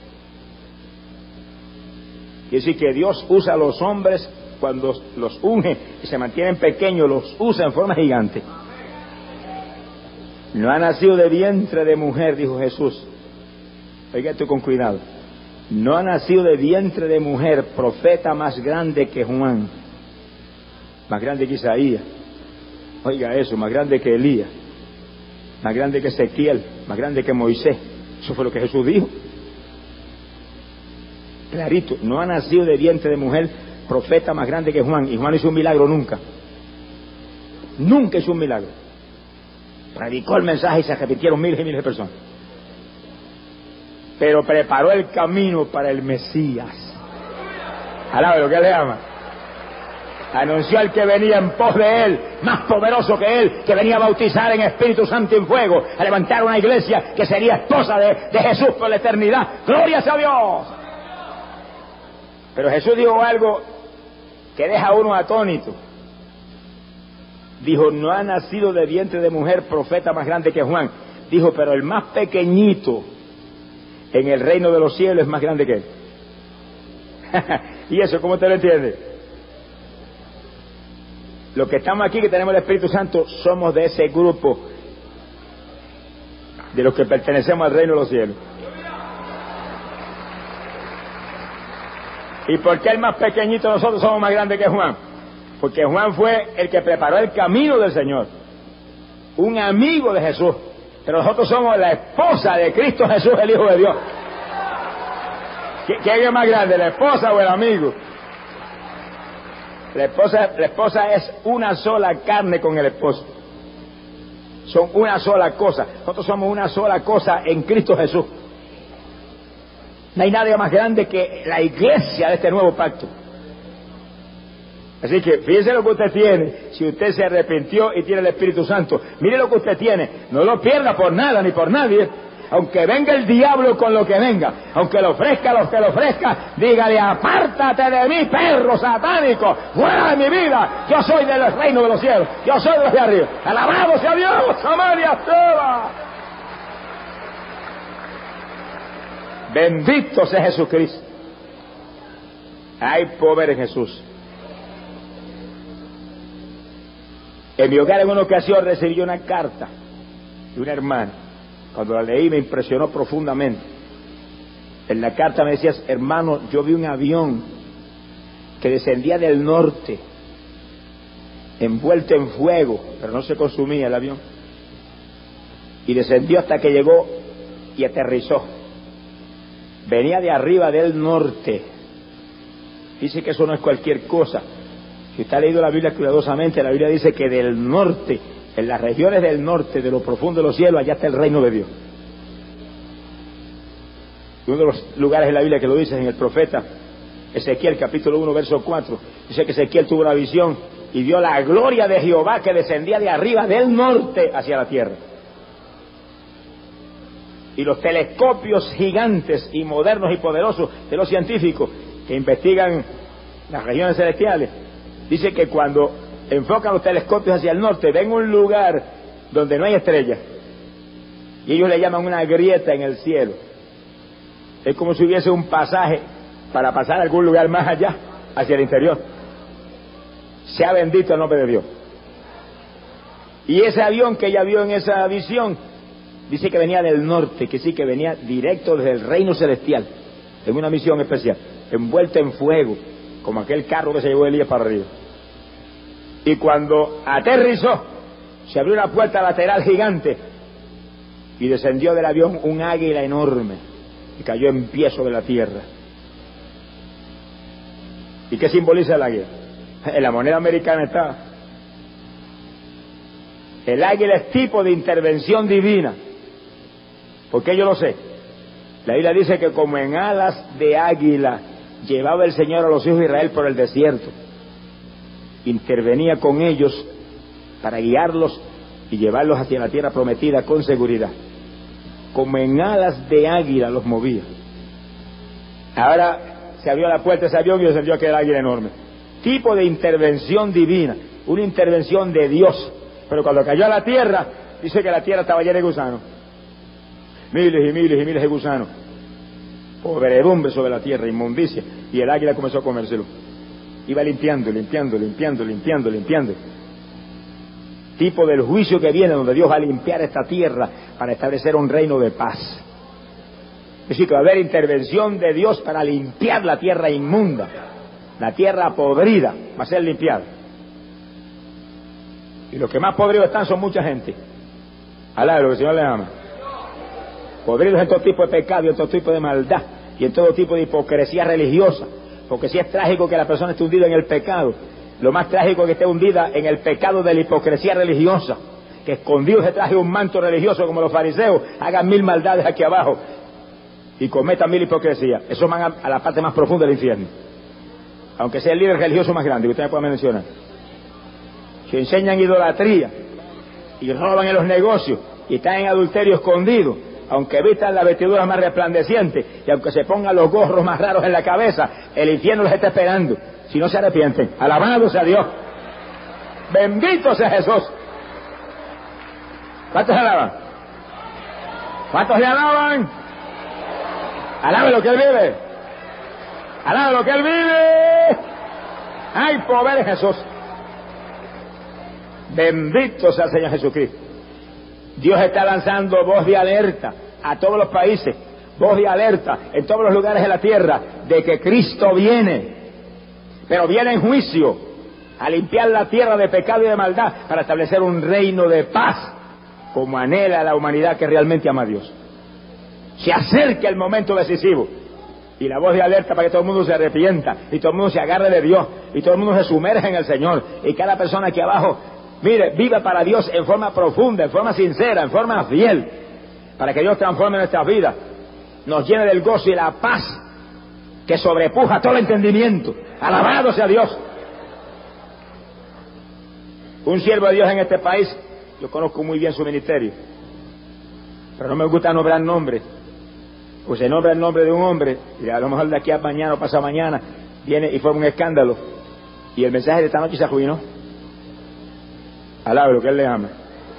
Quiere decir que Dios usa a los hombres cuando los unge y se mantienen pequeños, los usa en forma gigante. No ha nacido de vientre de mujer, dijo Jesús. Oiga esto con cuidado. No ha nacido de vientre de mujer profeta más grande que Juan, más grande que Isaías. Oiga eso, más grande que Elías, más grande que Ezequiel, más grande que Moisés. Eso fue lo que Jesús dijo. Clarito, no ha nacido de vientre de mujer profeta más grande que Juan. Y Juan hizo un milagro nunca. Nunca hizo un milagro. Predicó el mensaje y se repitieron miles y miles de personas. Pero preparó el camino para el Mesías. Alabe lo que le ama. Anunció al que venía en pos de él, más poderoso que él, que venía a bautizar en Espíritu Santo y en fuego, a levantar una iglesia que sería esposa de Jesús por la eternidad. ¡Gloria a Dios! Pero Jesús dijo algo que deja a uno atónito. Dijo, no ha nacido de vientre de mujer profeta más grande que Juan. Dijo, pero el más pequeñito en el reino de los cielos es más grande que él. ¿Y eso cómo te lo entiendes? Los que estamos aquí, que tenemos el Espíritu Santo, somos de ese grupo. de los que pertenecemos al reino de los cielos. ¿Y por qué el más pequeñito de nosotros somos más grandes que Juan? Porque Juan fue el que preparó el camino del Señor, un amigo de Jesús, pero nosotros somos la esposa de Cristo Jesús, el Hijo de Dios. ¿Quién es más grande, la esposa o el amigo? La esposa es una sola carne con el esposo. Son una sola cosa. Nosotros somos una sola cosa en Cristo Jesús. No hay nadie más grande que la iglesia de este nuevo pacto. Así que fíjese lo que usted tiene. Si usted se arrepintió y tiene el Espíritu Santo, mire lo que usted tiene. No lo pierda por nada ni por nadie. Aunque venga el diablo con lo que venga, aunque lo ofrezca lo que lo ofrezca, dígale: apártate de mí, perro satánico, fuera de mi vida. Yo soy del reino de los cielos, yo soy de los de arriba. Alabado sea Dios, Samaria toda. Bendito sea Jesucristo. Hay poder en Jesús. En mi hogar en una ocasión recibí una carta de una hermana. Cuando la leí me impresionó profundamente. En la carta me decías: hermano, yo vi un avión que descendía del norte, envuelto en fuego, pero no se consumía el avión, y descendió hasta que llegó y aterrizó. Venía de arriba del norte. Dice que eso no es cualquier cosa. Si usted ha leído la Biblia cuidadosamente, la Biblia dice que del norte, en las regiones del norte, de lo profundo de los cielos, allá está el reino de Dios. Y uno de los lugares en la Biblia que lo dice es en el profeta Ezequiel, capítulo 1, verso 4. Dice que Ezequiel tuvo una visión y vio la gloria de Jehová que descendía de arriba del norte hacia la tierra. Y los telescopios gigantes y modernos y poderosos de los científicos que investigan las regiones celestiales, dice que cuando enfocan los telescopios hacia el norte, ven un lugar donde no hay estrellas, y ellos le llaman una grieta en el cielo. Es como si hubiese un pasaje para pasar a algún lugar más allá, hacia el interior. Sea bendito el nombre de Dios. Y ese avión que ella vio en esa visión, dice que venía del norte, que sí, que venía directo desde el reino celestial, en una misión especial, envuelto en fuego, como aquel carro que se llevó Elías para arriba. Y cuando aterrizó, se abrió una puerta lateral gigante y descendió del avión un águila enorme y cayó en pie sobre la tierra. ¿Y qué simboliza el águila? En la moneda americana está. El águila es tipo de intervención divina. ¿Por qué yo lo sé? La Biblia dice que como en alas de águila llevaba el Señor a los hijos de Israel por el desierto. Intervenía con ellos para guiarlos y llevarlos hacia la tierra prometida con seguridad. Como en alas de águila los movía. Ahora se abrió la puerta de ese avión y descendió aquel águila enorme. Tipo de intervención divina, una intervención de Dios. Pero cuando cayó a la tierra, dice que la tierra estaba llena de gusanos. Miles y miles y miles de gusanos. Podredumbre sobre la tierra, inmundicia. Y el águila comenzó a comérselo. Iba limpiando. Tipo del juicio que viene, donde Dios va a limpiar esta tierra para establecer un reino de paz. Es decir, que va a haber intervención de Dios para limpiar la tierra inmunda. La tierra podrida va a ser limpiada. Y los que más podridos están son mucha gente. Alá, lo que el Señor les ama. Podridos en todo tipo de pecado y en todo tipo de maldad y en todo tipo de hipocresía religiosa. Porque si es trágico que la persona esté hundida en el pecado, lo más trágico es que esté hundida en el pecado de la hipocresía religiosa, que escondidos detrás de un manto religioso como los fariseos hagan 1000 maldades aquí abajo y cometan 1000 hipocresías. Eso van a la parte más profunda del infierno, aunque sea el líder religioso más grande que usted me pueda mencionar. Si enseñan idolatría y roban en los negocios y están en adulterio escondido, aunque vistan las vestiduras más resplandecientes y aunque se pongan los gorros más raros en la cabeza, el infierno los está esperando si no se arrepienten. Alabado sea Dios, bendito sea Jesús. ¿Cuántos alaban? ¿Cuántos le alaban? Alabe lo que Él vive, alabe lo que Él vive. Hay poder en Jesús. Bendito sea el Señor Jesucristo. Dios está lanzando voz de alerta a todos los países, voz de alerta en todos los lugares de la tierra, de que Cristo viene, pero viene en juicio, a limpiar la tierra de pecado y de maldad, para establecer un reino de paz, como anhela la humanidad que realmente ama a Dios. Se acerca el momento decisivo, y la voz de alerta para que todo el mundo se arrepienta, y todo el mundo se agarre de Dios, y todo el mundo se sumerja en el Señor, y cada persona aquí abajo, mire, viva para Dios en forma profunda, en forma sincera, en forma fiel, para que Dios transforme nuestras vidas, nos llene del gozo y la paz que sobrepuja todo el entendimiento. Alabado sea Dios. Un siervo de Dios en este país, yo conozco muy bien su ministerio, pero no me gusta nombrar nombres, pues se nombra el nombre de un hombre, y a lo mejor de aquí a mañana o pasado mañana viene y forma un escándalo, y el mensaje de esta noche se arruinó. Alabe lo que él le ama.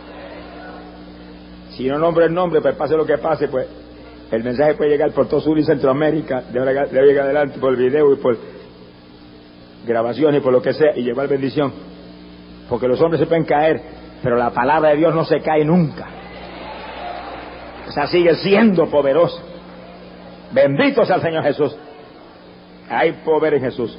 Si no nombro el nombre, pues pase lo que pase, pues el mensaje puede llegar por todo Sur y Centroamérica, debe llegar adelante por video y por grabaciones y por lo que sea, y llevar bendición. Porque los hombres se pueden caer, pero la palabra de Dios no se cae nunca. O sea, sigue siendo poderosa. Bendito sea el Señor Jesús. Hay poder en Jesús.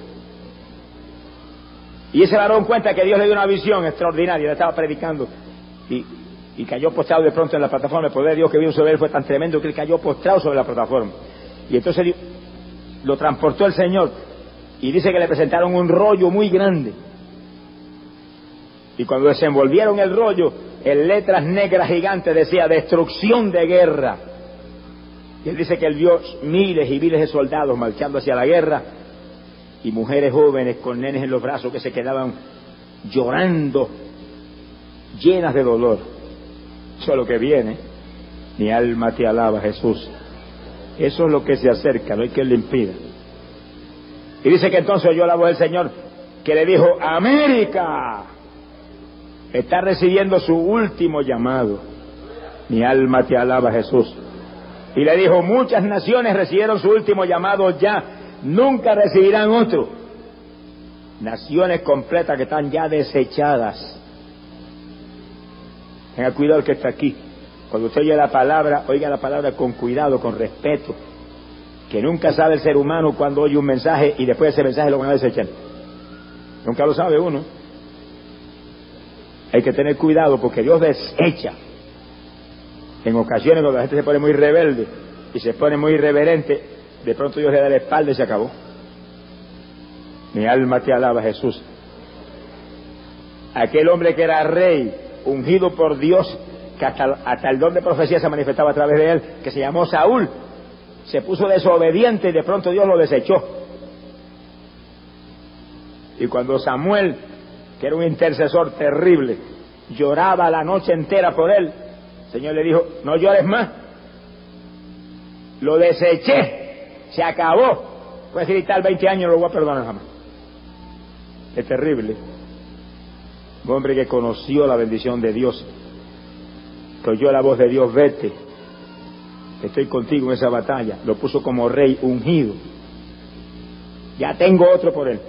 Y ese varón cuenta que Dios le dio una visión extraordinaria. Le estaba predicando y cayó postrado de pronto en la plataforma. El poder de Dios que vino sobre él fue tan tremendo que él cayó postrado sobre la plataforma. Y entonces lo transportó el Señor, y dice que le presentaron un rollo muy grande. Y cuando desenvolvieron el rollo, en letras negras gigantes decía: destrucción de guerra. Y él dice que él vio miles y miles de soldados marchando hacia la guerra, y mujeres jóvenes con nenes en los brazos que se quedaban llorando, llenas de dolor. Eso es lo que viene. Mi alma te alaba, Jesús. Eso es lo que se acerca, no hay quien le impida. Y dice que entonces oyó la voz del Señor que le dijo: América está recibiendo su último llamado. Mi alma te alaba, Jesús. Y le dijo: muchas naciones recibieron su último llamado ya, nunca recibirán otro. Naciones completas que están ya desechadas. Tenga cuidado el que está aquí. Cuando usted oiga la palabra con cuidado, con respeto, que nunca sabe el ser humano cuando oye un mensaje y después ese mensaje lo van a desechar. Nunca lo sabe uno. Hay que tener cuidado porque Dios desecha. En ocasiones cuando la gente se pone muy rebelde y se pone muy irreverente, de pronto Dios le da la espalda y se acabó. Mi alma te alaba, Jesús. Aquel hombre que era rey, ungido por Dios, que hasta el don de profecía se manifestaba a través de él, que se llamó Saúl, se puso desobediente y de pronto Dios lo desechó. Y cuando Samuel, que era un intercesor terrible, lloraba la noche entera por él, el Señor le dijo: no llores más, lo deseché, se acabó. Puedes gritar 20 años, no lo voy a perdonar jamás. Es terrible. Un hombre que conoció la bendición de Dios, que oyó la voz de Dios: vete, estoy contigo en esa batalla. Lo puso como rey ungido. Ya tengo otro por él.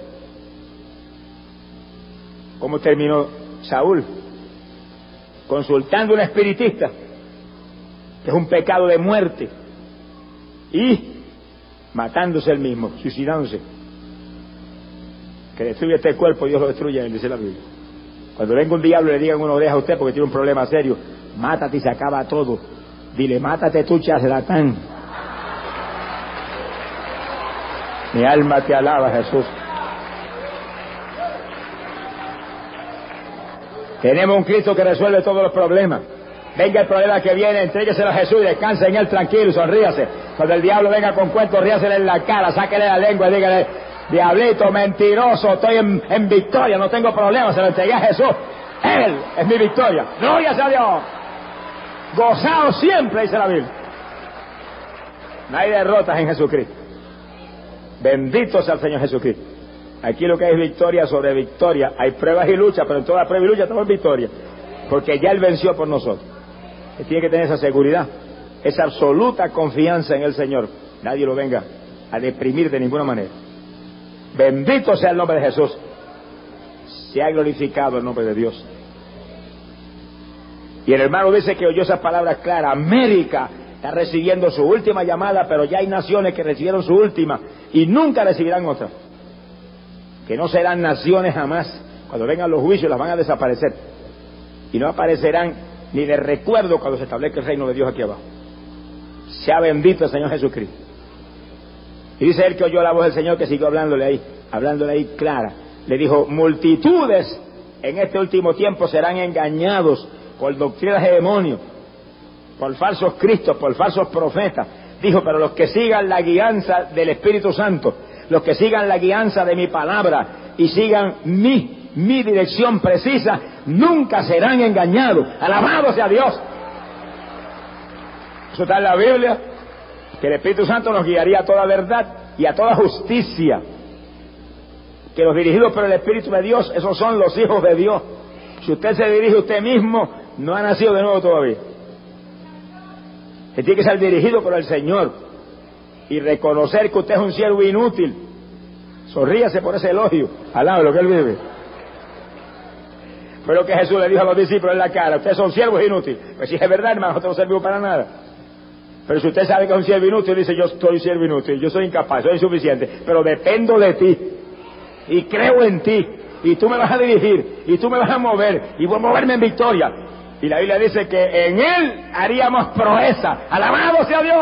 ¿Cómo terminó Saúl? Consultando a un espiritista, que es un pecado de muerte, y matándose él mismo, suicidándose. Que destruye este cuerpo, Dios lo destruye, dice la Biblia. Cuando venga un diablo y le diga en una oreja a usted porque tiene un problema serio: mátate y se acaba todo. Dile: mátate tú, charlatán. Mi alma te alaba, Jesús. Tenemos un Cristo que resuelve todos los problemas. Venga el problema que viene, entrégueselo a Jesús y descanse en él tranquilo y sonríase. Cuando el diablo venga con cuentos, ríasele en la cara, sáquele la lengua y dígale: diablito, mentiroso, estoy en victoria, no tengo problemas, se lo entregué a Jesús. Él es mi victoria. Gloria sea a Dios. Gozaos siempre, dice la Biblia. No hay derrotas en Jesucristo. Bendito sea el Señor Jesucristo. Aquí lo que hay es victoria sobre victoria. Hay pruebas y luchas, pero en toda prueba y lucha estamos en victoria, porque ya Él venció por nosotros. Él tiene que tener esa seguridad, esa absoluta confianza en el Señor. Nadie lo venga a deprimir de ninguna manera. Bendito sea el nombre de Jesús. Se ha glorificado el nombre de Dios. Y el hermano dice que oyó esas palabras claras. América está recibiendo su última llamada, pero ya hay naciones que recibieron su última y nunca recibirán otra. Que no serán naciones jamás. Cuando vengan los juicios las van a desaparecer. Y no aparecerán ni de recuerdo cuando se establezca el reino de Dios aquí abajo. Sea bendito el Señor Jesucristo. Y dice él que oyó la voz del Señor que siguió hablándole ahí clara. Le dijo, multitudes en este último tiempo serán engañados por doctrinas de demonios, por falsos cristos, por falsos profetas. Dijo, pero los que sigan la guianza del Espíritu Santo, los que sigan la guianza de mi palabra y sigan mi dirección precisa, nunca serán engañados. Alabado sea Dios. Eso está en la Biblia, que el Espíritu Santo nos guiaría a toda verdad y a toda justicia. Que los dirigidos por el Espíritu de Dios, esos son los hijos de Dios. Si usted se dirige a usted mismo, no ha nacido de nuevo todavía. Usted tiene que ser dirigido por el Señor y reconocer que usted es un siervo inútil. Sonríase por ese elogio, al lado de lo que él vive. Fue lo que Jesús le dijo a los discípulos en la cara: ustedes son siervos inútiles. Pues si es verdad, hermano, nosotros no servimos para nada. Pero si usted sabe que es un siervo inútil, dice, yo soy siervo inútil, yo soy incapaz, soy insuficiente, pero dependo de ti y creo en ti, y tú me vas a dirigir, y tú me vas a mover, y voy a moverme en victoria. Y la Biblia dice que en Él haríamos proeza. ¡Alabado sea Dios!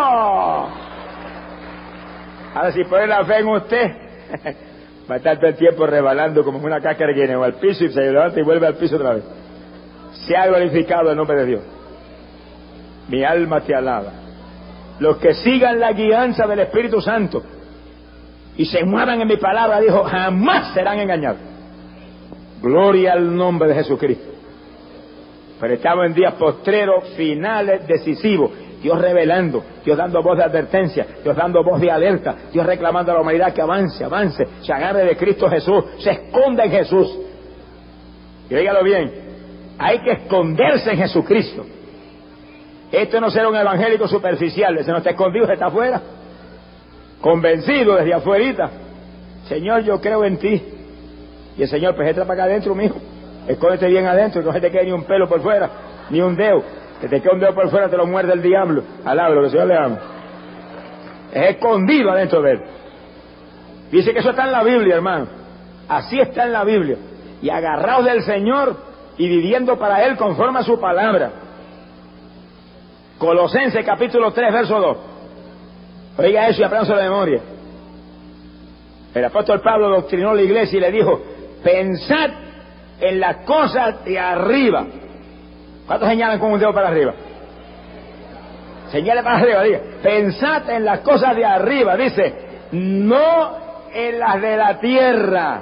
Ahora, si pone la fe en usted, va a estar todo el tiempo rebalando como una cáscara que viene al piso y se levanta y vuelve al piso otra vez. Sea glorificado el nombre de Dios. Mi alma te alaba. Los que sigan la guianza del Espíritu Santo y se muevan en mi palabra, dijo, jamás serán engañados. Gloria al nombre de Jesucristo. Pero estamos en días postreros, finales, decisivos. Dios revelando, Dios dando voz de advertencia, Dios dando voz de alerta, Dios reclamando a la humanidad que avance, se agarre de Cristo Jesús, se esconda en Jesús. Y dígalo bien, hay que esconderse en Jesucristo. Esto no será un evangélico superficial, ese no está escondido, está afuera, convencido desde afuerita. Señor, yo creo en ti. Y el Señor, pues entra para acá adentro, mijo, escóndete bien adentro, que no se te quede ni un pelo por fuera, ni un dedo. Que te quede un dedo por fuera, te lo muerde el diablo. Alabro, que el Señor le ama. Es escondido adentro de él. Dice que eso está en la Biblia, hermano. Así está en la Biblia. Y agarrados del Señor y viviendo para Él conforme a su palabra. Colosenses capítulo 3, verso 2. Oiga eso y apréndase de memoria. El apóstol Pablo doctrinó la iglesia y le dijo, pensad en las cosas de arriba. ¿Cuántos señalan con un dedo para arriba? Señale para arriba, diga. Pensad en las cosas de arriba, dice, no en las de la tierra.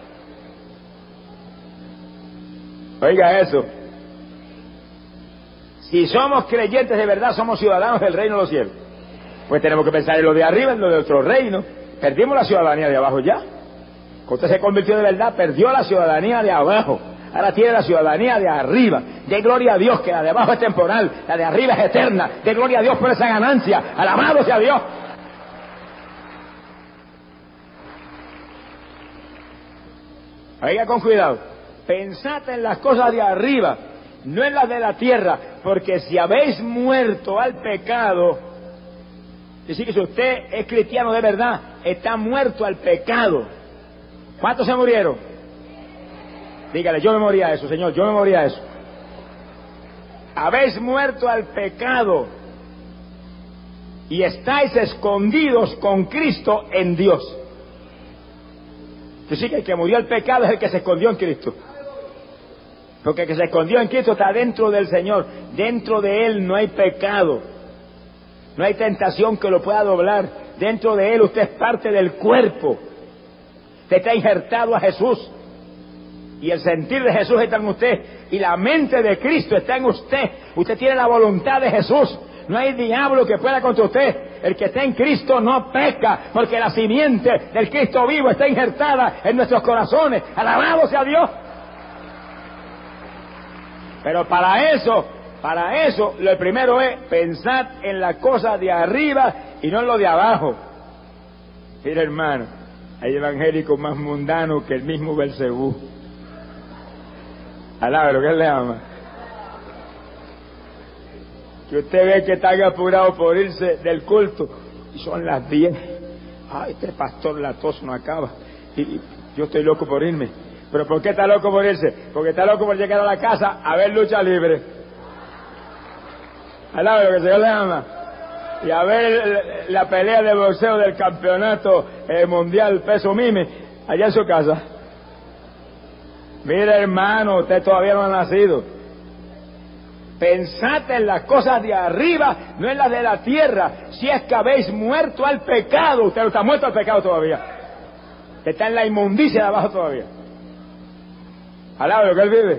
Oiga eso. Si somos creyentes de verdad, somos ciudadanos del reino de los cielos. Pues tenemos que pensar en lo de arriba, en lo de otro reino. Perdimos la ciudadanía de abajo ya. Cuando usted se convirtió de verdad, perdió la ciudadanía de abajo. Ahora tiene la ciudadanía de arriba. De gloria a Dios, que la de abajo es temporal, la de arriba es eterna. De gloria a Dios por esa ganancia. Alabado sea Dios. Oiga con cuidado. Pensad en las cosas de arriba, no en las de la tierra, porque si habéis muerto al pecado, es decir, que si usted es cristiano de verdad, está muerto al pecado. ¿Cuántos se murieron? Dígale, yo me moría a eso, Señor, yo me moría a eso. Habéis muerto al pecado y estáis escondidos con Cristo en Dios. Es decir, que el que murió al pecado es el que se escondió en Cristo. Porque el que se escondió en Cristo está dentro del Señor. Dentro de Él no hay pecado. No hay tentación que lo pueda doblar. Dentro de Él usted es parte del cuerpo. Usted está injertado a Jesús. Y el sentir de Jesús está en usted. Y la mente de Cristo está en usted. Usted tiene la voluntad de Jesús. No hay diablo que pueda contra usted. El que está en Cristo no peca, porque la simiente del Cristo vivo está injertada en nuestros corazones. Alabado sea Dios. Pero para eso, lo primero es pensar en las cosas de arriba y no en lo de abajo. Mira, hermano, hay evangélicos más mundanos que el mismo Belcebú. Alabro, que él le ama. que usted ve que están apurados por irse del culto, y son las 10. Ay, este pastor la tos no acaba, y yo estoy loco por irme. ¿Pero por qué está loco por irse? Porque está loco por llegar a la casa a ver lucha libre. Al lado de lo que el Señor le ama. Y a ver la pelea de boxeo del campeonato mundial peso mime allá en su casa. Mire, hermano, usted todavía no ha nacido. Pensad en las cosas de arriba, no en las de la tierra. Si es que habéis muerto al pecado, usted no está muerto al pecado todavía. Usted está en la inmundicia de abajo todavía. Al lado de lo que él vive.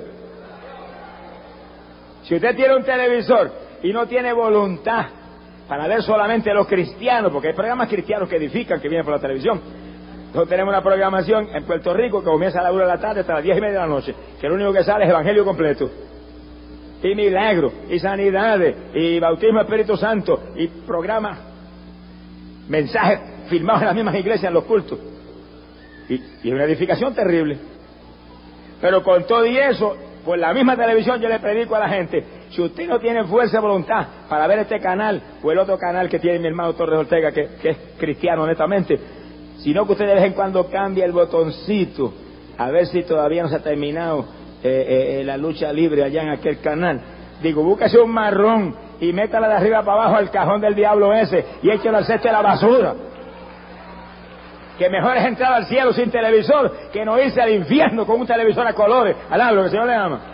Si usted tiene un televisor y no tiene voluntad para ver solamente los cristianos, porque hay programas cristianos que edifican, que vienen por la televisión. Nosotros tenemos una programación en Puerto Rico que comienza a la 1 de la tarde hasta las 10:30 de la noche, que lo único que sale es evangelio completo. Y milagros, y sanidades, y bautismo Espíritu Santo, y programas, mensajes filmados en las mismas iglesias, en los cultos. Y una edificación terrible. Pero con todo y eso, por la misma televisión yo le predico a la gente, si usted no tiene fuerza de voluntad para ver este canal, o el otro canal que tiene mi hermano Torres Ortega, que es cristiano honestamente, sino que usted de vez en cuando cambia el botoncito, a ver si todavía no se ha terminado la lucha libre allá en aquel canal. Digo, búsquese un marrón y métala de arriba para abajo al cajón del diablo ese y échelo al cesto de la basura. Que mejor es entrar al cielo sin televisor que no irse al infierno con un televisor a colores. Alá, lo que el Señor le ama.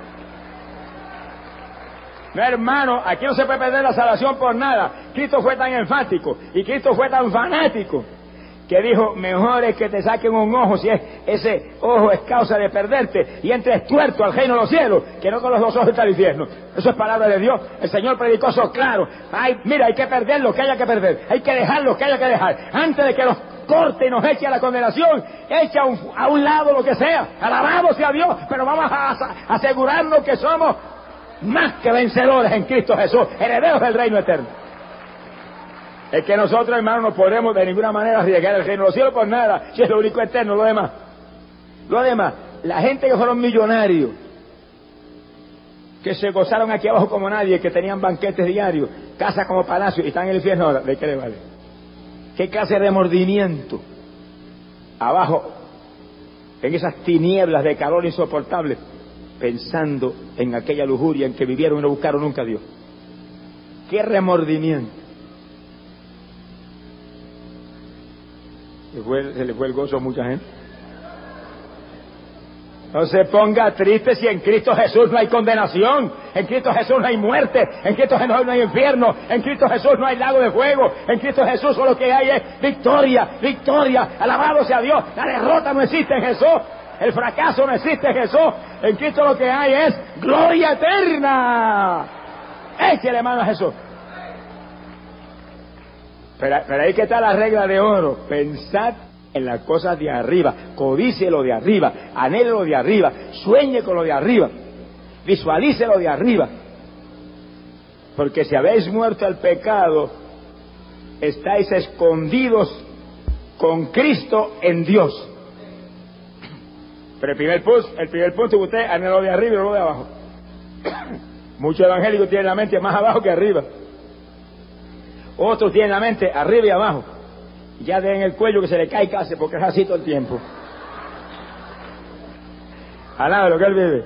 No, hermano, aquí no se puede perder la salvación por nada. Cristo fue tan enfático y Cristo fue tan fanático que dijo, mejor es que te saquen un ojo si ese ojo es causa de perderte y entres tuerto al reino de los cielos, que no con los dos ojos está el infierno. Eso es palabra de Dios. El Señor predicó eso claro. Ay, mira, hay que perder lo que haya que perder, hay que dejar lo que haya que dejar. Antes de que nos corte y nos eche a la condenación, echa a un lado lo que sea. Alabado sea Dios, pero vamos a asegurarnos que somos más que vencedores en Cristo Jesús, herederos del reino eterno. Es que nosotros, hermanos, no podemos de ninguna manera arriesgar el reino de los cielos por nada, si es lo único eterno, lo demás. La gente que fueron millonarios, que se gozaron aquí abajo como nadie, que tenían banquetes diarios, casas como palacios, y están en el infierno ahora, ¿de qué le vale? ¿Qué clase de remordimiento? Abajo, en esas tinieblas de calor insoportable, pensando en aquella lujuria en que vivieron y no buscaron nunca a Dios. ¡Qué remordimiento! Se le fue el gozo a mucha gente. No se ponga triste si en Cristo Jesús no hay condenación, en Cristo Jesús no hay muerte, en Cristo Jesús no hay infierno, en Cristo Jesús no hay lago de fuego, en Cristo Jesús solo lo que hay es victoria, victoria, alabado sea Dios. La derrota no existe en Jesús, el fracaso no existe en Jesús, en Cristo lo que hay es gloria eterna. Échele mano a Jesús. Pero ahí que está la regla de oro. Pensad en las cosas de arriba, codicie lo de arriba, anhele lo de arriba, sueñe con lo de arriba, visualice lo de arriba. Porque si habéis muerto al pecado, estáis escondidos con Cristo en Dios. Pero el primer punto es que usted anhela lo de arriba y no lo de abajo. Muchos evangélicos tienen la mente más abajo que arriba. Otros tienen la mente arriba y abajo. Y ya en el cuello que se le cae casi porque es así todo el tiempo. Al lado de lo que él vive.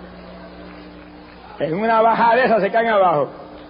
En una bajada de esa se caen abajo.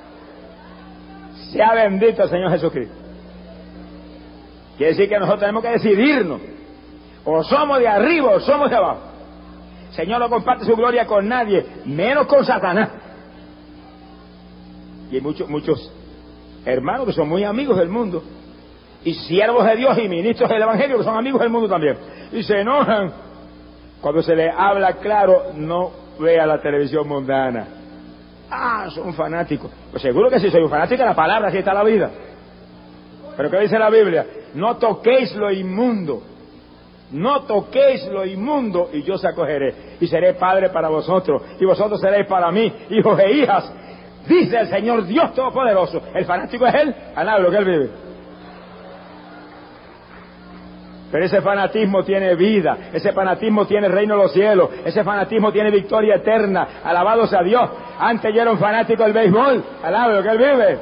Sea bendito el Señor Jesucristo. Quiere decir que nosotros tenemos que decidirnos. O somos de arriba o somos de abajo. El Señor no comparte su gloria con nadie, menos con Satanás. Y hay muchos hermanos que son muy amigos del mundo, y siervos de Dios y ministros del Evangelio que son amigos del mundo también, y se enojan cuando se les habla claro. No vea la televisión mundana. Son fanáticos. Pues seguro que sí, soy un fanático de la palabra, así está la vida. Pero ¿qué dice la Biblia? No toquéis lo inmundo, no toquéis lo inmundo, y yo os acogeré, y seré padre para vosotros, y vosotros seréis para mí hijos e hijas, dice el Señor Dios Todopoderoso. El fanático es él, al lado de lo que él vive. Pero ese fanatismo tiene vida, ese fanatismo tiene el reino de los cielos, ese fanatismo tiene victoria eterna. Alabado sea Dios. Antes yo era un fanático del béisbol, alaba lo que él vive.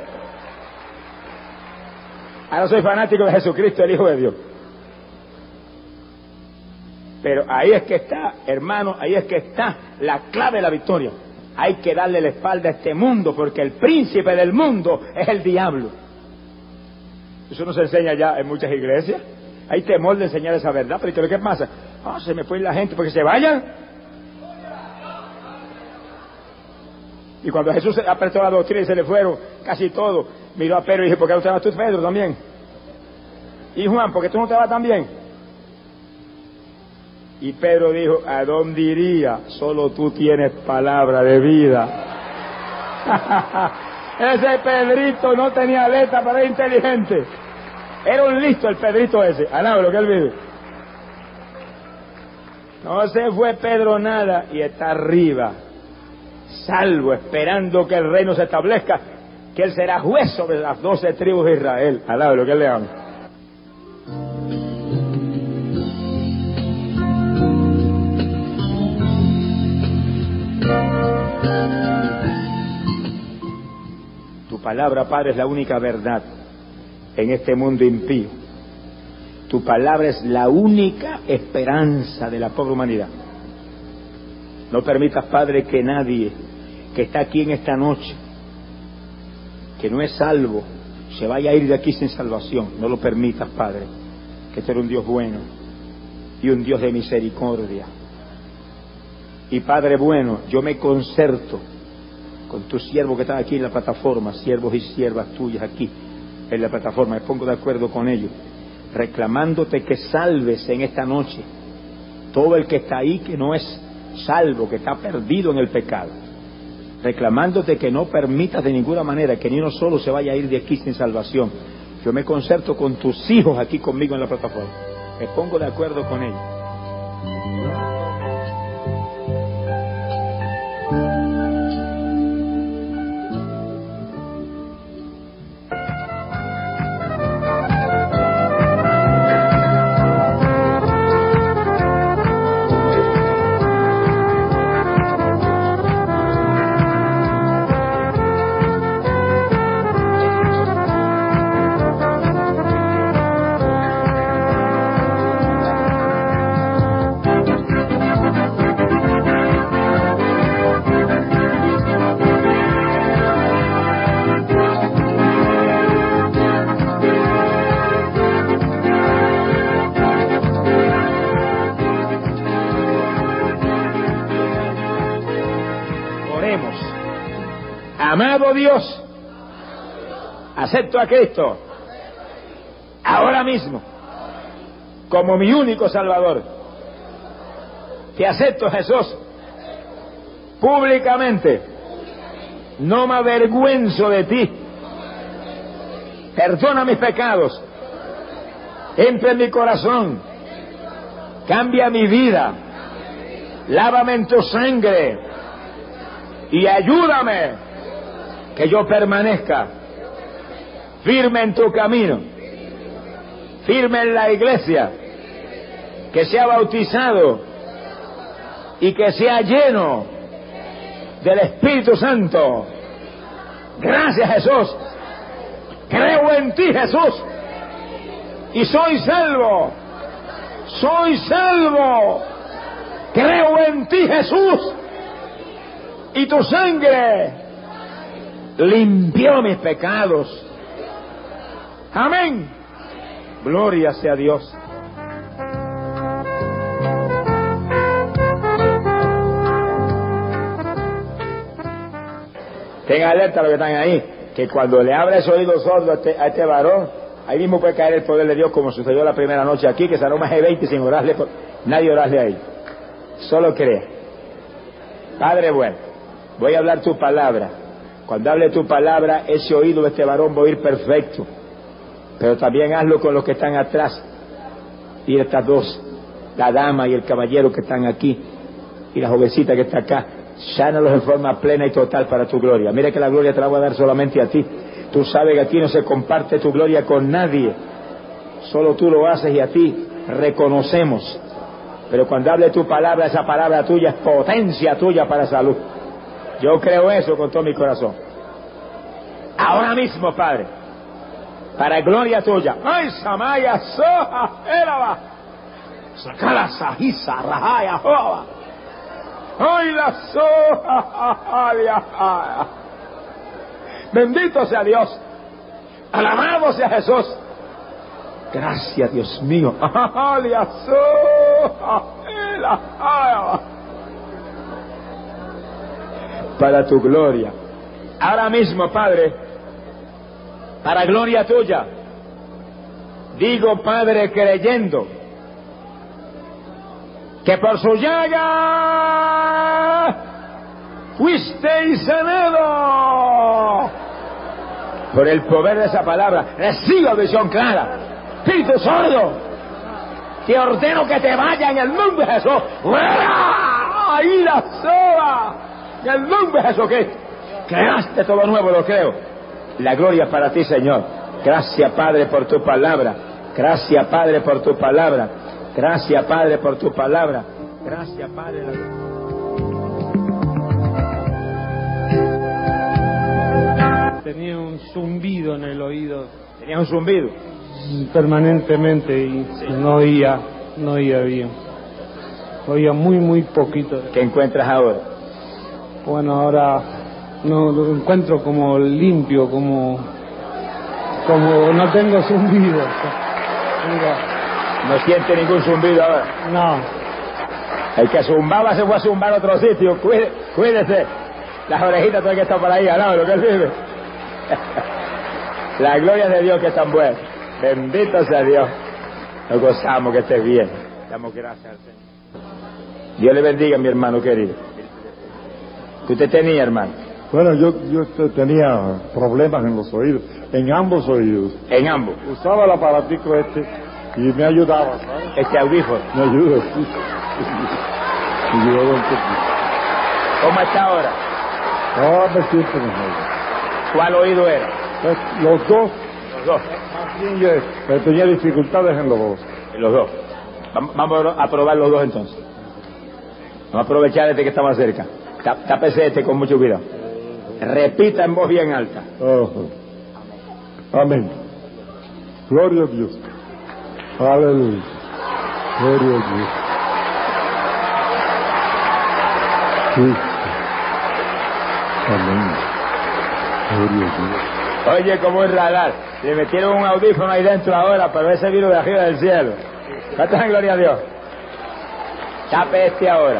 Ahora soy fanático de Jesucristo, el Hijo de Dios. Pero ahí es que está, hermano, ahí es que está la clave de la victoria. Hay que darle la espalda a este mundo, porque el príncipe del mundo es el diablo. Eso no se enseña ya en muchas iglesias. Hay temor de enseñar esa verdad, pero ¿qué pasa? Se me fue la gente, porque se vayan. Y cuando Jesús apretó la doctrina y se le fueron casi todos, miró a Pedro y dijo: ¿por qué no te vas tú, Pedro, también? Y Juan, ¿por qué tú no te vas también? Y Pedro dijo: ¿a dónde iría? Solo tú tienes palabra de vida. Ese Pedrito no tenía letra, pero era inteligente. Era un listo el Pedrito ese. Alaba lo que él vive. No se fue Pedro nada y está arriba, salvo, esperando que el reino se establezca, que él será juez sobre las 12 tribus de Israel. Alaba lo que él le ama. Tu palabra, Padre, es la única verdad en este mundo impío. Tu palabra es la única esperanza de la pobre humanidad. No permitas, Padre, que nadie que está aquí en esta noche, que no es salvo, se vaya a ir de aquí sin salvación. No lo permitas, Padre, que tú eres un Dios bueno y un Dios de misericordia. Y Padre bueno, yo me concerto con tus siervos que están aquí en la plataforma, siervos y siervas tuyas aquí en la plataforma. Me pongo de acuerdo con ellos, reclamándote que salves en esta noche todo el que está ahí que no es salvo, que está perdido en el pecado. Reclamándote que no permitas de ninguna manera que ni uno solo se vaya a ir de aquí sin salvación. Yo me concerto con tus hijos aquí conmigo en la plataforma. Me pongo de acuerdo con ellos. Amado Dios, acepto a Cristo ahora mismo como mi único Salvador. Te acepto, Jesús, públicamente. No me avergüenzo de ti. Perdona mis pecados. Entra en mi corazón. Cambia mi vida. Lávame en tu sangre. Y ayúdame que yo permanezca firme en tu camino, firme en la iglesia, que sea bautizado y que sea lleno del Espíritu Santo. Gracias, Jesús. Creo en ti, Jesús, y soy salvo. Soy salvo. Creo en ti, Jesús, y tu sangre limpió mis pecados. Amén. Gloria sea a Dios. Tengan alerta a los que están ahí, que cuando le abra ese oído sordo a este varón, ahí mismo puede caer el poder de Dios, como sucedió la primera noche aquí, que se aroma G20 sin orarle, nadie orarle ahí. Solo cree. Padre bueno, voy a hablar tu palabra. Cuando hable tu palabra, ese oído de este varón va a oír perfecto. Pero también hazlo con los que están atrás. Y estas dos, la dama y el caballero que están aquí, y la jovencita que está acá, sánalos en forma plena y total para tu gloria. Mira que la gloria te la voy a dar solamente a ti. Tú sabes que aquí no se comparte tu gloria con nadie. Solo tú lo haces y a ti reconocemos. Pero cuando hable tu palabra, esa palabra tuya es potencia tuya para salud. Yo creo eso con todo mi corazón. Ahora mismo, Padre, para gloria tuya. ¡Ay, Samaya, Soja, Éraba! Sacala, Sajisa, Rajaya, Joba. ¡Ay, la Soja! Bendito sea Dios. Alabado sea Jesús. Gracias, Dios mío. Para tu gloria. Ahora mismo, Padre, para gloria tuya, digo, Padre, creyendo que por su llaga fuisteis sanado. Por el poder de esa palabra, reciba visión clara. Espíritu sordo, te ordeno que te vaya en el nombre de Jesús. ¡Fuera! ¡Ahí la soba! En el nombre de Jesucristo. Creaste todo nuevo, lo creo. La gloria para ti, Señor. Gracias, Padre, por tu palabra. Gracias, Padre, por tu palabra. Gracias, Padre, por tu palabra. Gracias, Padre. Tenía un zumbido en el oído. Tenía un zumbido permanentemente y sí. no oía bien. Oía muy poquito. ¿Qué encuentras ahora? Bueno, ahora no lo encuentro como limpio, como no tengo zumbido. No siente ningún zumbido ahora. No. El que zumbaba se fue a zumbar a otro sitio. Cuídese. Las orejitas tienen que estar por ahí al lado de lo que él vive. La gloria de Dios que es tan buena. Bendito sea Dios. Nos gozamos que estés bien. Damos gracias al Señor. Dios le bendiga, mi hermano querido. ¿Qué usted tenía, hermano? Bueno, yo tenía problemas en los oídos, en ambos oídos. En ambos. Usaba el aparatico y me ayudaba, ¿sabes? Este audífono. Me ayuda, sí. Me ayudaba un poquito. ¿Cómo está ahora? Ahora me siento mejor. ¿Cuál oído era? Los dos. Los dos. Más bien yo tenía dificultades en los dos. En los dos. Vamos a probar los dos entonces. Vamos a aprovechar este que está más cerca. Tápese este con mucho cuidado. Repita en voz bien alta. Amén. Gloria a Dios. Aleluya. Gloria a Dios. Sí. Amén. Gloria a Dios. Oye, como el radar. Le metieron un audífono ahí dentro ahora para ver ese virus de arriba del cielo. Cantan gloria a Dios. Tape este ahora.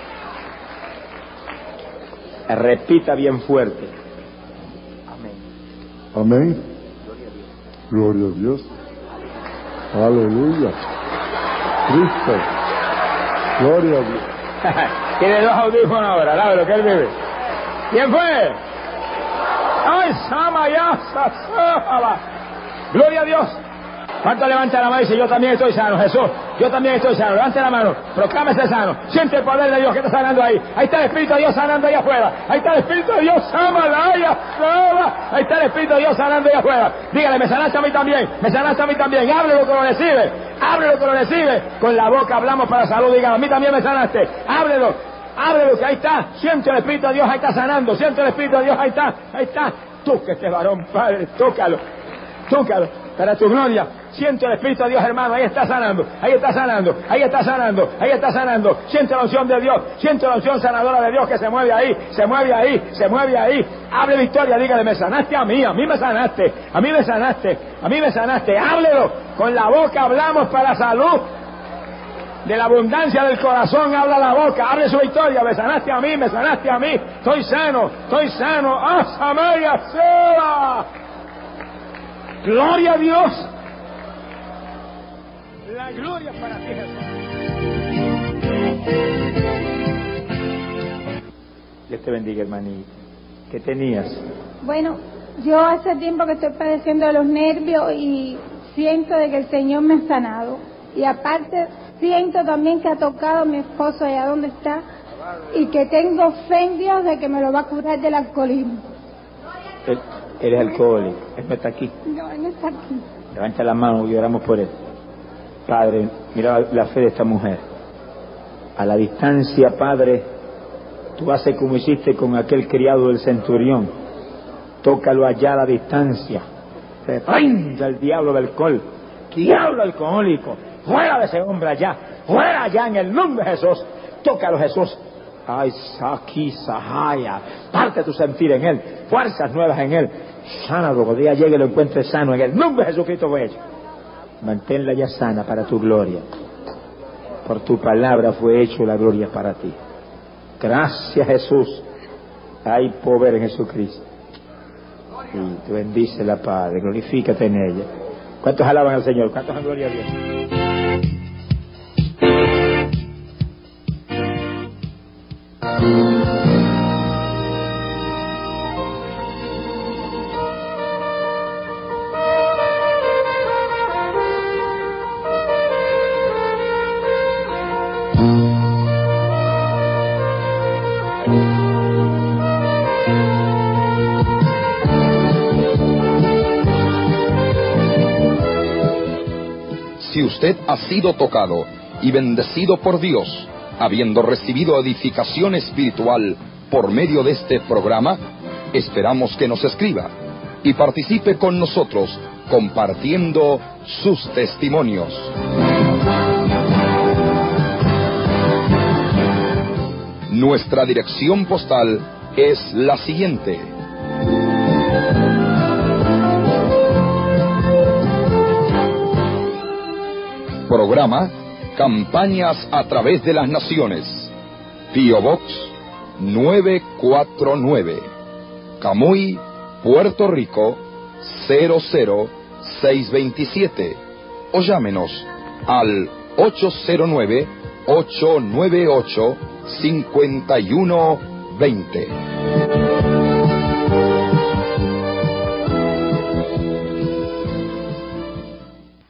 Repita bien fuerte. Amén. Amén. Gloria a Dios. Aleluya. Cristo. Gloria a Dios. Tiene dos audífonos ahora, ¿sabes lo que él vive? ¿Quién fue? ¡Ay, Samayasa! Gloria a Dios. ¿Cuánto levanta la mano y dice, yo también estoy sano, Jesús? Yo también estoy sano. Levante la mano, proclámese sano. Siente el poder de Dios que está sanando ahí. Ahí está el Espíritu de Dios sanando ahí afuera. Ahí está el Espíritu de Dios, Samalaya. Ahí está el Espíritu de Dios sanando ahí afuera. Dígale, me sanaste a mí también. Me sanaste a mí también. Háblelo que lo recibe. Háblelo que lo recibe. Con la boca hablamos para salud. Dígale, a mí también me sanaste. Háblelo. Háblelo que ahí está. Siente el Espíritu de Dios, ahí está sanando. Siente el Espíritu de Dios, ahí está. Ahí está. Toca este varón, Padre. Tócalo. Tócalo. Para tu gloria. Siento el Espíritu de Dios, hermano, ahí está sanando, ahí está sanando, ahí está sanando, ahí está sanando. Siento la unción de Dios, siento la unción sanadora de Dios que se mueve ahí, se mueve ahí, se mueve ahí. Hable victoria, dígale, me sanaste a mí me sanaste, a mí me sanaste, a mí me sanaste. Háblelo, con la boca hablamos para salud. De la abundancia del corazón habla la boca, hable su victoria, me sanaste a mí, estoy sano, ¡ah, Samaria, Seba! Gloria a Dios. La gloria para ti, Jesús. Dios te bendiga, hermanita. ¿Qué tenías? Bueno, yo hace tiempo que estoy padeciendo de los nervios y siento de que el Señor me ha sanado. Y aparte, siento también que ha tocado a mi esposo allá donde está y que tengo fe en Dios de que me lo va a curar del alcoholismo. Él es alcohólico. Él no está aquí. No, él no está aquí. Levanta la mano y oramos por él. Padre, mira la fe de esta mujer. A la distancia, Padre, tú haces como hiciste con aquel criado del centurión. Tócalo allá a la distancia. Reprenda el diablo del alcohol. Diablo alcohólico. Fuera de ese hombre allá. Fuera allá en el nombre de Jesús. Tócalo, Jesús. Ay, Saki, Sahaya. Parte tu sentir en él. Fuerzas nuevas en él. Sánalo, que día llegue y lo encuentre sano. En el nombre de Jesucristo fue hecho. Manténla ya sana para tu gloria. Por tu palabra fue hecho la gloria para ti. Gracias, Jesús. Hay poder en Jesucristo. Y tú bendícela, Padre. Glorifícate en ella. ¿Cuántos alaban al Señor? ¿Cuántos dan gloria a Dios? Si usted ha sido tocado y bendecido por Dios, habiendo recibido edificación espiritual por medio de este programa, esperamos que nos escriba y participe con nosotros compartiendo sus testimonios. Nuestra dirección postal es la siguiente: Programa Campañas a través de las Naciones, P.O. Box 949, Camuy, Puerto Rico 00627, o llámenos al 809-898-5120.